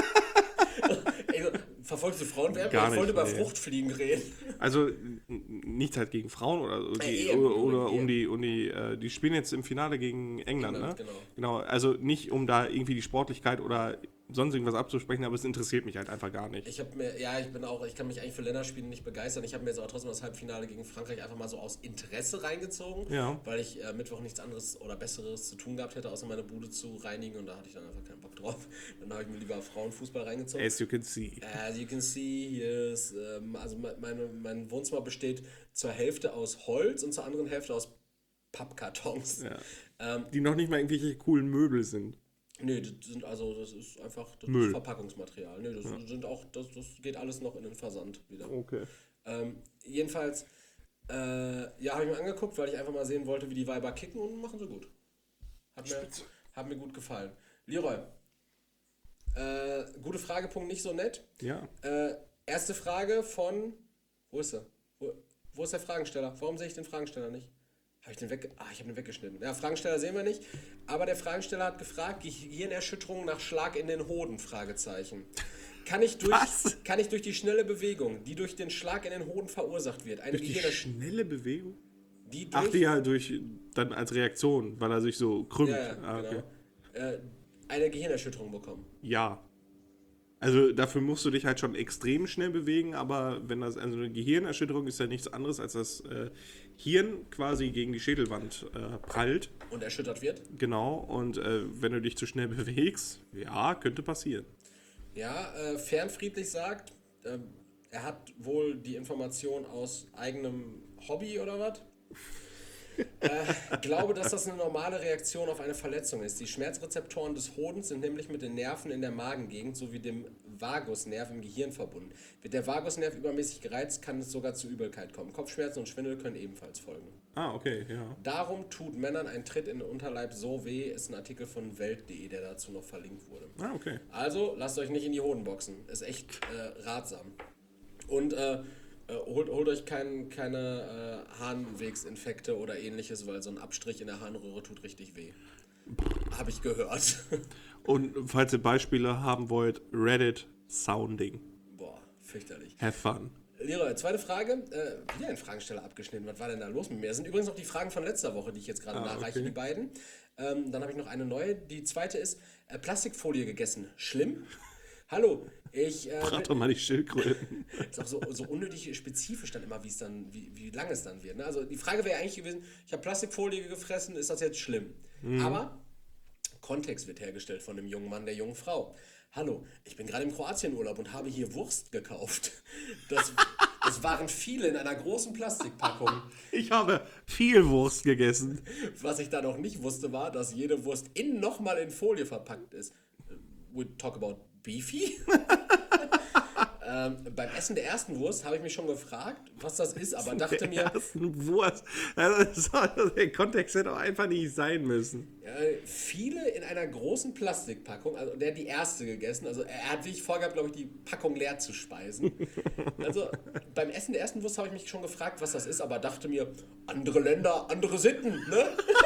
Speaker 2: Ey, so, verfolgst du Frauen-W M?
Speaker 1: Gar
Speaker 2: Ich wollte
Speaker 1: nicht,
Speaker 2: über
Speaker 1: nee.
Speaker 2: Fruchtfliegen reden.
Speaker 1: Also n- nichts halt gegen Frauen oder so, die,
Speaker 2: Äh, EM,
Speaker 1: oder, oder
Speaker 2: E M.
Speaker 1: um die um die äh, die spielen jetzt im Finale gegen England,
Speaker 2: England,
Speaker 1: ne?
Speaker 2: genau.
Speaker 1: Genau, also nicht um da irgendwie die Sportlichkeit oder sonst irgendwas abzusprechen, aber es interessiert mich halt einfach gar nicht.
Speaker 2: Ich habe mir, ja, ich bin auch, ich kann mich eigentlich für Länderspiele nicht begeistern. Ich habe mir jetzt aber trotzdem das Halbfinale gegen Frankreich einfach mal so aus Interesse reingezogen,
Speaker 1: Ja.
Speaker 2: weil ich äh, Mittwoch nichts anderes oder Besseres zu tun gehabt hätte, außer meine Bude zu reinigen und da hatte ich dann einfach keinen Bock drauf. Dann habe ich mir lieber Frauenfußball reingezogen.
Speaker 1: As you can see.
Speaker 2: As you can see, hier ist, ähm, also me- meine, mein Wohnzimmer besteht zur Hälfte aus Holz und zur anderen Hälfte aus Pappkartons.
Speaker 1: Ja.
Speaker 2: Ähm,
Speaker 1: Die noch nicht mal irgendwelche coolen Möbel sind.
Speaker 2: Nee, das sind also, das ist einfach das
Speaker 1: Müll.
Speaker 2: ist Verpackungsmaterial. Nee, das sind auch, das, das geht alles noch in den Versand wieder.
Speaker 1: Okay.
Speaker 2: Ähm, jedenfalls, äh, ja, habe ich mir angeguckt, weil ich einfach mal sehen wollte, wie die Weiber kicken und machen sie gut. Hat mir, hat mir gut gefallen. Leroy, äh, gute Frage, Punkt nicht so nett.
Speaker 1: Ja.
Speaker 2: Äh, erste Frage von, wo ist er? Wo, wo ist der Fragensteller? Warum sehe ich den Fragensteller nicht? Habe ich den weg? Ah, ich habe den weggeschnitten. Ja, Fragensteller sehen wir nicht. Aber der Fragensteller hat gefragt, Gehirnerschütterung nach Schlag in den Hoden? Fragezeichen. Kann ich durch,
Speaker 1: Was?
Speaker 2: kann ich durch die schnelle Bewegung, die durch den Schlag in den Hoden verursacht wird, eine
Speaker 1: Durch die
Speaker 2: Gehirnerschütterung,
Speaker 1: schnelle Bewegung?
Speaker 2: die durch,
Speaker 1: Ach, die ja durch, dann als Reaktion, weil er sich so krümmt.
Speaker 2: ja, ja,
Speaker 1: ah, okay.
Speaker 2: genau, äh, eine Gehirnerschütterung bekommen?
Speaker 1: Ja. Also dafür musst du dich halt schon extrem schnell bewegen, aber wenn das, also eine Gehirnerschütterung ist ja nichts anderes, als das äh, Hirn quasi gegen die Schädelwand äh, prallt.
Speaker 2: Und erschüttert wird?
Speaker 1: Genau, und äh, wenn du dich zu schnell bewegst, ja, könnte passieren.
Speaker 2: Ja, äh, Fernfriedlich sagt, äh, er hat wohl die Information aus eigenem Hobby oder was? äh, glaube, dass das eine normale Reaktion auf eine Verletzung ist. Die Schmerzrezeptoren des Hodens sind nämlich mit den Nerven in der Magengegend sowie dem Vagusnerv im Gehirn verbunden. Wird der Vagusnerv übermäßig gereizt, kann es sogar zu Übelkeit kommen. Kopfschmerzen und Schwindel können ebenfalls folgen.
Speaker 1: Ah, okay, ja.
Speaker 2: Darum tut Männern ein Tritt in den Unterleib so weh, ist ein Artikel von Welt punkt de, der dazu noch verlinkt wurde.
Speaker 1: Ah, okay.
Speaker 2: Also, lasst euch nicht in die Hoden boxen. Ist echt äh, ratsam. Und äh, äh, holt, holt euch kein, keine äh, Harnwegsinfekte oder ähnliches, weil so ein Abstrich in der Harnröhre tut richtig weh. Habe ich gehört.
Speaker 1: Und falls ihr Beispiele haben wollt, Reddit Sounding.
Speaker 2: Boah, fürchterlich.
Speaker 1: Have fun.
Speaker 2: Leroy, zweite Frage. Äh, wieder ein Fragensteller abgeschnitten. Was war denn da los mit mir? Das sind übrigens noch die Fragen von letzter Woche, die ich jetzt gerade
Speaker 1: Ah,
Speaker 2: nachreiche,
Speaker 1: okay.
Speaker 2: die beiden. Ähm, dann habe ich noch eine neue. Die zweite ist, äh, Plastikfolie gegessen. Schlimm? Hallo, ich... Äh,
Speaker 1: Frag doch mal die Schildkröten.
Speaker 2: ist auch so, so unnötig spezifisch dann immer, wie es dann, wie, wie lang es dann wird. Ne? Also die Frage wäre eigentlich gewesen, ich habe Plastikfolie gefressen, ist das jetzt schlimm? Aber Kontext wird hergestellt von dem jungen Mann, der jungen Frau. Hallo, ich bin gerade im Kroatienurlaub und habe hier Wurst gekauft. Das, das waren viele in einer großen Plastikpackung.
Speaker 1: Ich habe viel Wurst gegessen.
Speaker 2: Was ich da noch nicht wusste, war, dass jede Wurst innen nochmal in Folie verpackt ist. We talk about beefy? ähm, beim Essen der ersten Wurst habe ich mich schon gefragt, was das ist, aber dachte mir,
Speaker 1: Ersten Wurst. Also, der Kontext hätte auch einfach nicht sein müssen.
Speaker 2: äh, viele in einer großen Plastikpackung, also der hat die erste gegessen, also er hat sich vorgehabt, glaube ich, die Packung leer zu speisen. Also beim Essen der ersten Wurst habe ich mich schon gefragt, was das ist, aber dachte mir, andere Länder, andere Sitten, ne?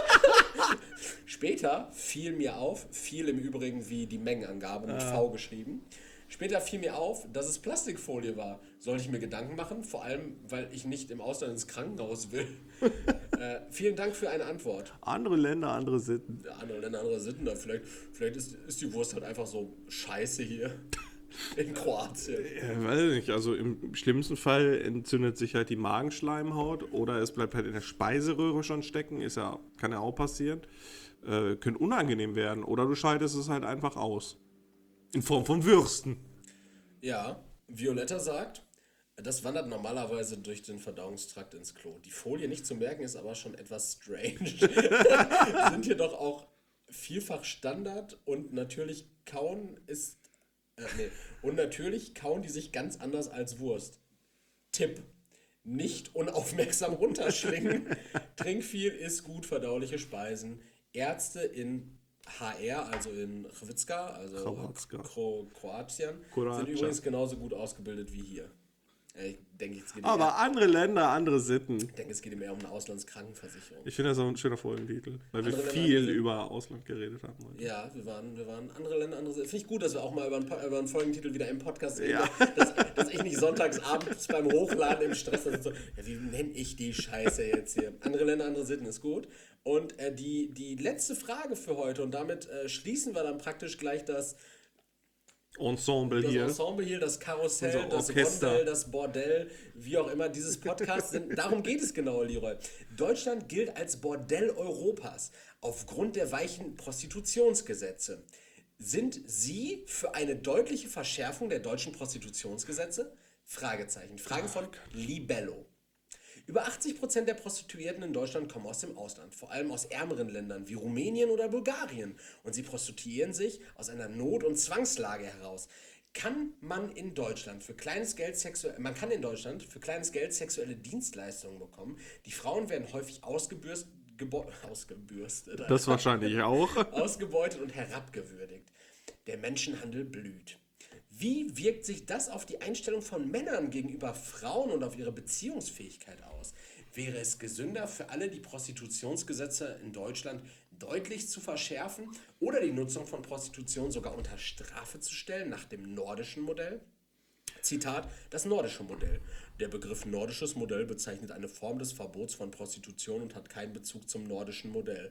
Speaker 2: Später fiel mir auf, fiel im Übrigen wie die Mengenangabe mit V geschrieben. Später fiel mir auf, dass es Plastikfolie war. Sollte ich mir Gedanken machen, vor allem, weil ich nicht im Ausland ins Krankenhaus will. äh, vielen Dank für eine Antwort.
Speaker 1: Andere Länder, andere Sitten.
Speaker 2: Ja, andere Länder, andere Sitten. Da vielleicht vielleicht ist, ist die Wurst halt einfach so scheiße hier in Kroatien.
Speaker 1: Ja, weiß nicht, also im schlimmsten Fall entzündet sich halt die Magenschleimhaut oder es bleibt halt in der Speiseröhre schon stecken, ist ja, kann ja auch passieren. Äh, könnte unangenehm werden oder du scheidest es halt einfach aus. In Form von Würsten.
Speaker 2: Ja, Violetta sagt, Das wandert normalerweise durch den Verdauungstrakt ins Klo. Die Folie nicht zu merken ist aber schon etwas strange. Sind jedoch auch vielfach Standard und natürlich kauen ist. Äh, nee. Und natürlich kauen die sich ganz anders als Wurst. Tipp: Nicht unaufmerksam runterschlingen. Trink viel, iss gut verdauliche Speisen. Ärzte in H R, also in Hrvatska, also
Speaker 1: Hrvatska.
Speaker 2: Kro Kroatien,
Speaker 1: Kroatien.
Speaker 2: sind übrigens genauso gut ausgebildet wie hier. Ich denke, es geht
Speaker 1: Aber
Speaker 2: eher,
Speaker 1: andere Länder, andere Sitten.
Speaker 2: ich denke, es geht mehr um eine Auslandskrankenversicherung.
Speaker 1: Ich finde das auch ein schöner Folgentitel, weil wir
Speaker 2: Andere Länder,
Speaker 1: viel
Speaker 2: andere-
Speaker 1: über Ausland geredet haben heute.
Speaker 2: Ja, wir waren, wir waren andere Länder, andere Finde ich gut, dass wir auch mal über einen, Po- über einen Folgentitel wieder im Podcast reden.
Speaker 1: Ja.
Speaker 2: Dass, dass ich nicht sonntags abends beim Hochladen im Stress sitze. So, ja, wie nenne ich die Scheiße jetzt hier? Andere Länder, andere Sitten ist gut. Und äh, die, die letzte Frage für heute, und damit äh, schließen wir dann praktisch gleich das,
Speaker 1: Ensemble
Speaker 2: das
Speaker 1: hier.
Speaker 2: Ensemble hier, das Karussell,
Speaker 1: Unser
Speaker 2: das
Speaker 1: Orchester.
Speaker 2: Rondell, das Bordell, wie auch immer dieses Podcast sind. Darum geht es genau, Leroy. Deutschland gilt als Bordell Europas aufgrund der weichen Prostitutionsgesetze. Sind Sie für eine deutliche Verschärfung der deutschen Prostitutionsgesetze? Fragezeichen. Frage von Libello. Über achtzig Prozent der Prostituierten in Deutschland kommen aus dem Ausland, vor allem aus ärmeren Ländern wie Rumänien oder Bulgarien. Und sie prostituieren sich aus einer Not- und Zwangslage heraus. Kann man in Deutschland für kleines Geld sexuelle, man kann in Deutschland für kleines Geld sexuelle Dienstleistungen bekommen. Die Frauen werden häufig ausgebürst, gebo- ausgebürstet,
Speaker 1: Das wahrscheinlich auch.
Speaker 2: ausgebeutet und herabgewürdigt. Der Menschenhandel blüht. Wie wirkt sich das auf die Einstellung von Männern gegenüber Frauen und auf ihre Beziehungsfähigkeit aus? Wäre es gesünder für alle, die Prostitutionsgesetze in Deutschland deutlich zu verschärfen oder die Nutzung von Prostitution sogar unter Strafe zu stellen, nach dem nordischen Modell? Zitat: Das nordische Modell. Der Begriff nordisches Modell bezeichnet eine Form des Verbots von Prostitution und hat keinen Bezug zum nordischen Modell.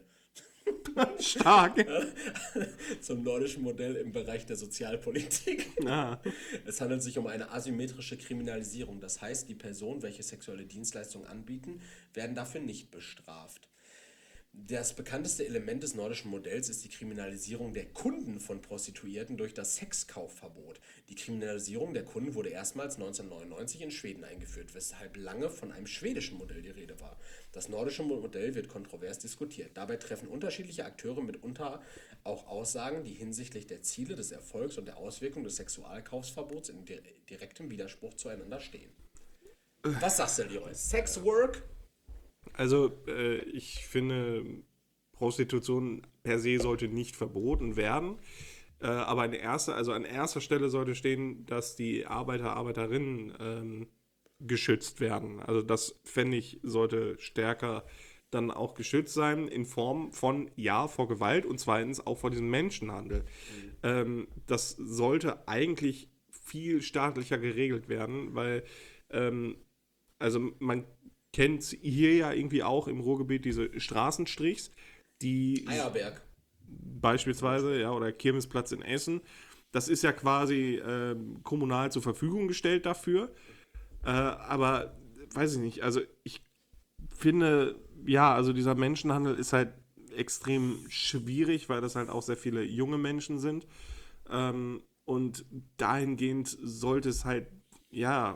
Speaker 1: Stark.
Speaker 2: Zum nordischen Modell im Bereich der Sozialpolitik.
Speaker 1: Ja.
Speaker 2: Es handelt sich um eine asymmetrische Kriminalisierung. Das heißt, die Personen, welche sexuelle Dienstleistungen anbieten, werden dafür nicht bestraft. Das bekannteste Element des nordischen Modells ist die Kriminalisierung der Kunden von Prostituierten durch das Sexkaufverbot. Die Kriminalisierung der Kunden wurde erstmals neunzehnhundertneunundneunzig in Schweden eingeführt, weshalb lange von einem schwedischen Modell die Rede war. Das nordische Modell wird kontrovers diskutiert. Dabei treffen unterschiedliche Akteure mitunter auch Aussagen, die hinsichtlich der Ziele, des Erfolgs und der Auswirkungen des Sexualkaufsverbots in dir- direktem Widerspruch zueinander stehen. Was sagst du, Leroy? Sexwork?
Speaker 1: Also, äh, ich finde, Prostitution per se sollte nicht verboten werden. Äh, aber an erster, also an erster Stelle sollte stehen, dass die Arbeiter, Arbeiterinnen ähm, geschützt werden. Also das, fände ich, sollte stärker dann auch geschützt sein in Form von, ja, vor Gewalt und zweitens auch vor diesem Menschenhandel. Mhm. Ähm, das sollte eigentlich viel staatlicher geregelt werden, weil ähm, also man kennt hier ja irgendwie auch im Ruhrgebiet diese Straßenstrichs, die
Speaker 2: Eierberg.
Speaker 1: beispielsweise, ja, oder Kirmesplatz in Essen, das ist ja quasi ähm, kommunal zur Verfügung gestellt dafür. Äh, aber weiß ich nicht, also ich finde, ja, also dieser Menschenhandel ist halt extrem schwierig, weil das halt auch sehr viele junge Menschen sind. Ähm, und dahingehend sollte es halt, ja,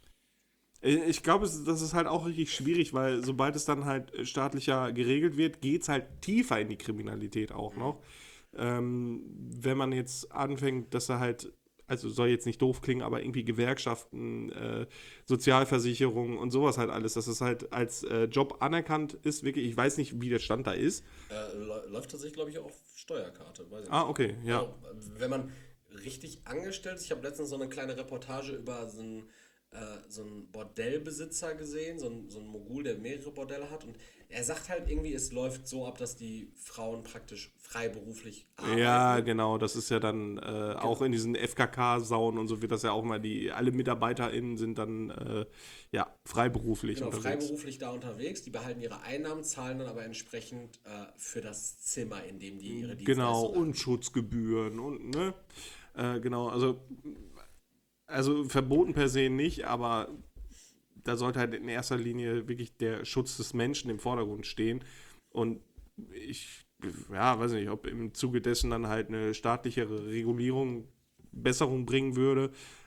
Speaker 1: ich glaube, das ist halt auch richtig schwierig, weil sobald es dann halt staatlicher geregelt wird, geht es halt tiefer in die Kriminalität auch noch. Ähm, wenn man jetzt anfängt, dass er halt, also soll jetzt nicht doof klingen, aber irgendwie Gewerkschaften, äh, Sozialversicherungen und sowas halt alles, dass es halt als äh, Job anerkannt ist, wirklich, ich weiß nicht, wie der Stand da ist.
Speaker 2: Äh, läuft tatsächlich, glaube ich, auch auf Steuerkarte. Weiß ich
Speaker 1: Ah,
Speaker 2: nicht.
Speaker 1: okay, ja.
Speaker 2: Also, wenn man richtig angestellt ist, ich habe letztens so eine kleine Reportage über so einen, äh, so einen Bordellbesitzer gesehen, so einen, so einen Mogul, der mehrere Bordelle hat, und er sagt halt irgendwie, es läuft so ab, dass die Frauen praktisch freiberuflich arbeiten.
Speaker 1: Ja, genau, das ist ja dann äh, auch in diesen F K K-Saunen und so wird das ja auch mal, die, alle MitarbeiterInnen sind dann, äh, ja, freiberuflich
Speaker 2: Genau,
Speaker 1: unterwegs.
Speaker 2: freiberuflich da unterwegs, die behalten ihre Einnahmen, zahlen dann aber entsprechend äh, für das Zimmer, in dem die ihre
Speaker 1: Genau,
Speaker 2: Dienstleistung
Speaker 1: und Schutzgebühren und, ne, äh, genau, also, also verboten per se nicht, aber da sollte halt in erster Linie wirklich der Schutz des Menschen im Vordergrund stehen. Und ich, ja, weiß nicht, ob im Zuge dessen dann halt eine staatlichere Regulierung Besserung bringen würde.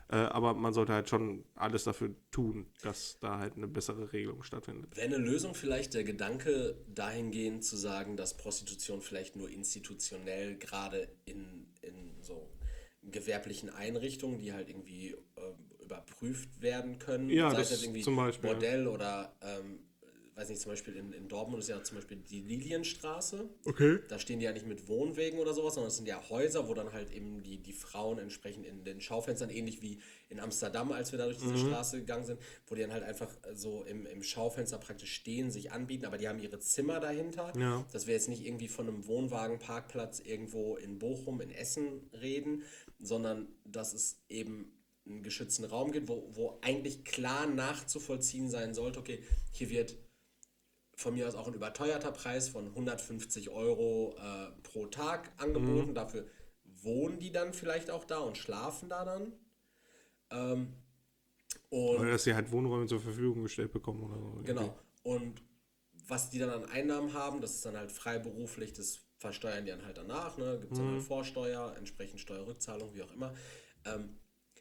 Speaker 1: Äh, aber man sollte halt schon alles dafür tun, dass da halt eine bessere Regelung stattfindet.
Speaker 2: Wäre eine Lösung vielleicht der Gedanke, dahingehend zu sagen, dass Prostitution vielleicht nur institutionell gerade in, in so gewerblichen Einrichtungen, die halt irgendwie äh, überprüft werden können,
Speaker 1: Ja,
Speaker 2: sei
Speaker 1: das
Speaker 2: es jetzt irgendwie
Speaker 1: zum Beispiel,
Speaker 2: Bordell oder ähm, weiß nicht, zum Beispiel in, in Dortmund ist ja zum Beispiel die Lilienstraße.
Speaker 1: Okay.
Speaker 2: Da stehen die ja nicht mit Wohnwegen oder sowas, sondern es sind ja Häuser, wo dann halt eben die, die Frauen entsprechend in den Schaufenstern, ähnlich wie in Amsterdam, als wir da durch diese
Speaker 1: Mhm.
Speaker 2: Straße gegangen sind, wo die dann halt einfach so im, im Schaufenster praktisch stehen, sich anbieten, aber die haben ihre Zimmer dahinter.
Speaker 1: Ja.
Speaker 2: Dass wir jetzt nicht irgendwie von einem Wohnwagenparkplatz irgendwo in Bochum, in Essen reden, sondern dass es eben einen geschützten Raum gibt, wo, wo eigentlich klar nachzuvollziehen sein sollte, okay, hier wird von mir aus auch ein überteuerter Preis von hundertfünfzig Euro äh, pro Tag angeboten. Mhm. Dafür wohnen die dann vielleicht auch da und schlafen da dann. Ähm, und
Speaker 1: oder dass sie halt Wohnräume zur Verfügung gestellt bekommen oder so.
Speaker 2: Genau. Irgendwie. Und was die dann an Einnahmen haben, das ist dann halt freiberuflich, das versteuern die dann halt danach. Ne? Gibt es mhm. dann halt Vorsteuer, entsprechend Steuerrückzahlung, wie auch immer. Ähm,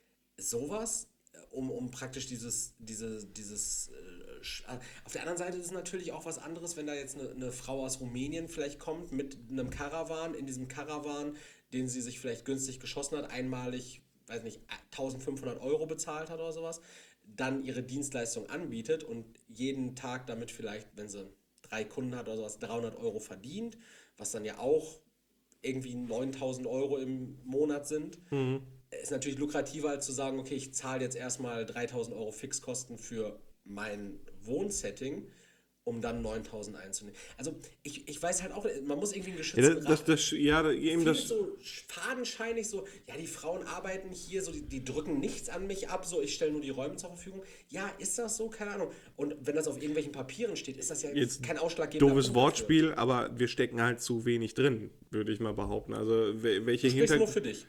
Speaker 2: sowas, um, um praktisch dieses, diese, dieses äh, auf der anderen Seite ist es natürlich auch was anderes, wenn da jetzt eine, eine Frau aus Rumänien vielleicht kommt mit einem Karawan, in diesem Karawan, den sie sich vielleicht günstig geschossen hat, einmalig, weiß nicht, eintausendfünfhundert Euro bezahlt hat oder sowas, dann ihre Dienstleistung anbietet und jeden Tag damit vielleicht, wenn sie drei Kunden hat oder sowas, dreihundert Euro verdient, was dann ja auch irgendwie neuntausend Euro im Monat sind. Mhm. Ist natürlich lukrativer, als zu sagen, okay, ich zahle jetzt erstmal dreitausend Euro Fixkosten für mein Wohnsetting, um dann neuntausend einzunehmen. Also ich, ich weiß halt auch, man muss irgendwie einen geschützten
Speaker 1: ja, das, das, ja, eben das
Speaker 2: so fadenscheinig so, ja, die Frauen arbeiten hier, so die, die drücken nichts an mich ab, so ich stelle nur die Räume zur Verfügung. Ja, ist das so? Keine Ahnung. Und wenn das auf irgendwelchen Papieren steht, ist das ja jetzt kein ausschlaggebender
Speaker 1: doofes Wortspiel, dafür. Aber wir stecken halt zu wenig drin, würde ich mal behaupten. Also welche, Hinter-
Speaker 2: nur für dich.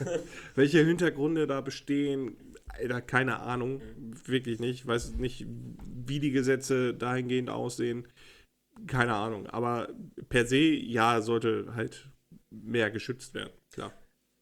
Speaker 1: welche Hintergründe da bestehen, Alter, keine Ahnung, mhm. wirklich nicht. Ich weiß nicht, wie die Gesetze dahingehend aussehen. Keine Ahnung. Aber per se, ja, sollte halt mehr geschützt werden, klar.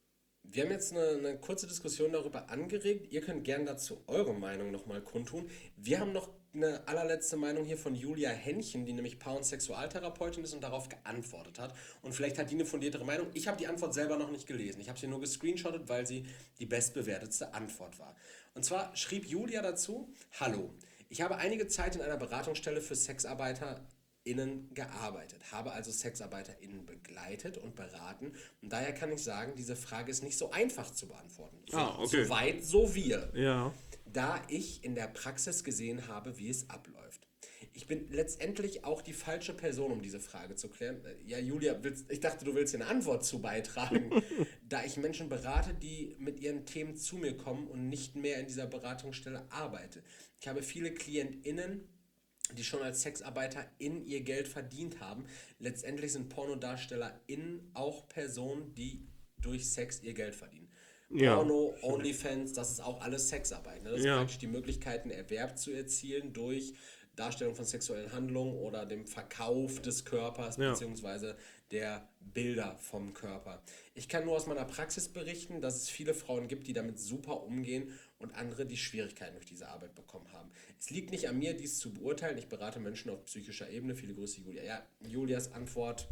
Speaker 2: Wir haben jetzt eine, eine kurze Diskussion darüber angeregt. Ihr könnt gerne dazu eure Meinung nochmal kundtun. Wir haben noch eine allerletzte Meinung hier von Julia Henchen, die nämlich Paar- und Sexualtherapeutin ist und darauf geantwortet hat. Und vielleicht hat die eine fundiertere Meinung. Ich habe die Antwort selber noch nicht gelesen. Ich habe sie nur gescreenshottet, weil sie die bestbewertetste Antwort war. Und zwar schrieb Julia dazu: Hallo, ich habe einige Zeit in einer Beratungsstelle für SexarbeiterInnen gearbeitet, habe also SexarbeiterInnen begleitet und beraten. Und daher kann ich sagen, diese Frage ist nicht so einfach zu beantworten. So,
Speaker 1: ah, okay.
Speaker 2: so weit, so wir.
Speaker 1: Ja.
Speaker 2: Da ich in der Praxis gesehen habe, wie es abläuft. Ich bin letztendlich auch die falsche Person, um diese Frage zu klären. Ja, Julia, willst, ich dachte, du willst hier eine Antwort zu beitragen. Da ich Menschen berate, die mit ihren Themen zu mir kommen und nicht mehr in dieser Beratungsstelle arbeite. Ich habe viele KlientInnen, die schon als SexarbeiterInnen ihr Geld verdient haben. Letztendlich sind PornodarstellerInnen auch Personen, die durch Sex ihr Geld verdienen.
Speaker 1: Ja.
Speaker 2: Porno, OnlyFans, das ist auch alles Sexarbeit. Ne? Das
Speaker 1: ja.
Speaker 2: ist praktisch die Möglichkeit, einen Erwerb zu erzielen durch Darstellung von sexuellen Handlungen oder dem Verkauf des Körpers ja. beziehungsweise der Bilder vom Körper. Ich kann nur aus meiner Praxis berichten, dass es viele Frauen gibt, die damit super umgehen und andere, die Schwierigkeiten durch diese Arbeit bekommen haben. Es liegt nicht an mir, dies zu beurteilen. Ich berate Menschen auf psychischer Ebene. Viele Grüße, Julia. Ja, Julias Antwort,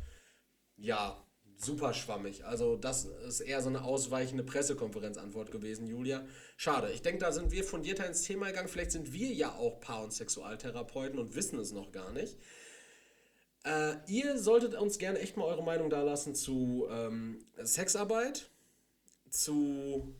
Speaker 2: ja, super schwammig. Also das ist eher so eine ausweichende Pressekonferenzantwort gewesen, Julia. Schade. Ich denke, da sind wir fundierter ins Thema gegangen. Vielleicht sind wir ja auch Paar- und Sexualtherapeuten und wissen es noch gar nicht. Äh, ihr solltet uns gerne echt mal eure Meinung da lassen zu ähm, Sexarbeit, zu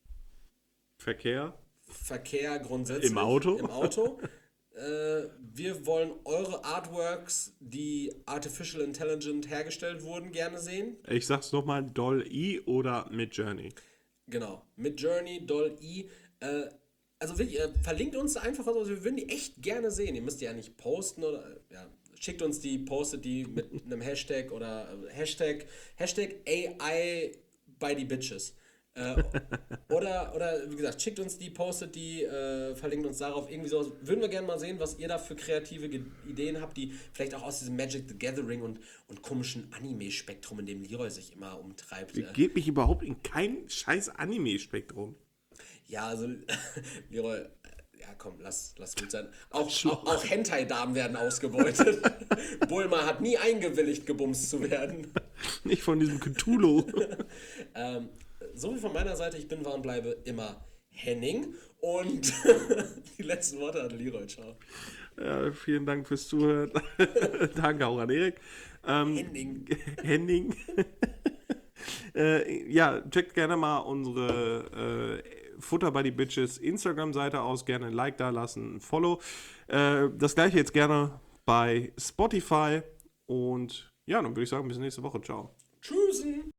Speaker 1: Verkehr.
Speaker 2: Verkehr grundsätzlich.
Speaker 1: Im Auto.
Speaker 2: Im Auto. äh, wir wollen eure Artworks, die Artificial Intelligent hergestellt wurden, gerne sehen.
Speaker 1: Ich sag's nochmal, Doll-E oder Midjourney.
Speaker 2: Genau, Midjourney, Doll-E. Äh, also wirklich, äh, verlinkt uns einfach, also wir würden die echt gerne sehen. Ihr müsst die ja nicht posten oder, ja, schickt uns die, postet die mit einem Hashtag oder äh, Hashtag, Hashtag A I by the Bitches. äh, oder, oder wie gesagt, schickt uns die, postet die, äh, verlinkt uns darauf, irgendwie sowas. Würden wir gerne mal sehen, was ihr da für kreative Ge- Ideen habt, die vielleicht auch aus diesem Magic the Gathering und, und komischen Anime-Spektrum, in dem Leroy sich immer umtreibt.
Speaker 1: Äh. Geht mich überhaupt in kein scheiß Anime-Spektrum.
Speaker 2: Ja, also, Leroy, ja komm, lass, lass gut sein. Auch, auch, auch Hentai-Damen werden ausgebeutet. Bulma hat nie eingewilligt, gebumst zu werden.
Speaker 1: Nicht von diesem Cthulhu.
Speaker 2: ähm, so wie von meiner Seite, ich bin, war und bleibe immer Henning. Und die letzten Worte an Leroy, ciao.
Speaker 1: Ja, vielen Dank fürs Zuhören. Danke auch an Erik. Ähm,
Speaker 2: Henning.
Speaker 1: Henning. äh, ja, checkt gerne mal unsere äh, Futter by the Bitches Instagram-Seite aus. Gerne ein Like da lassen, ein Follow. Äh, das gleiche jetzt gerne bei Spotify. Und ja, dann würde ich sagen, bis nächste Woche. Ciao.
Speaker 2: Tschüssen.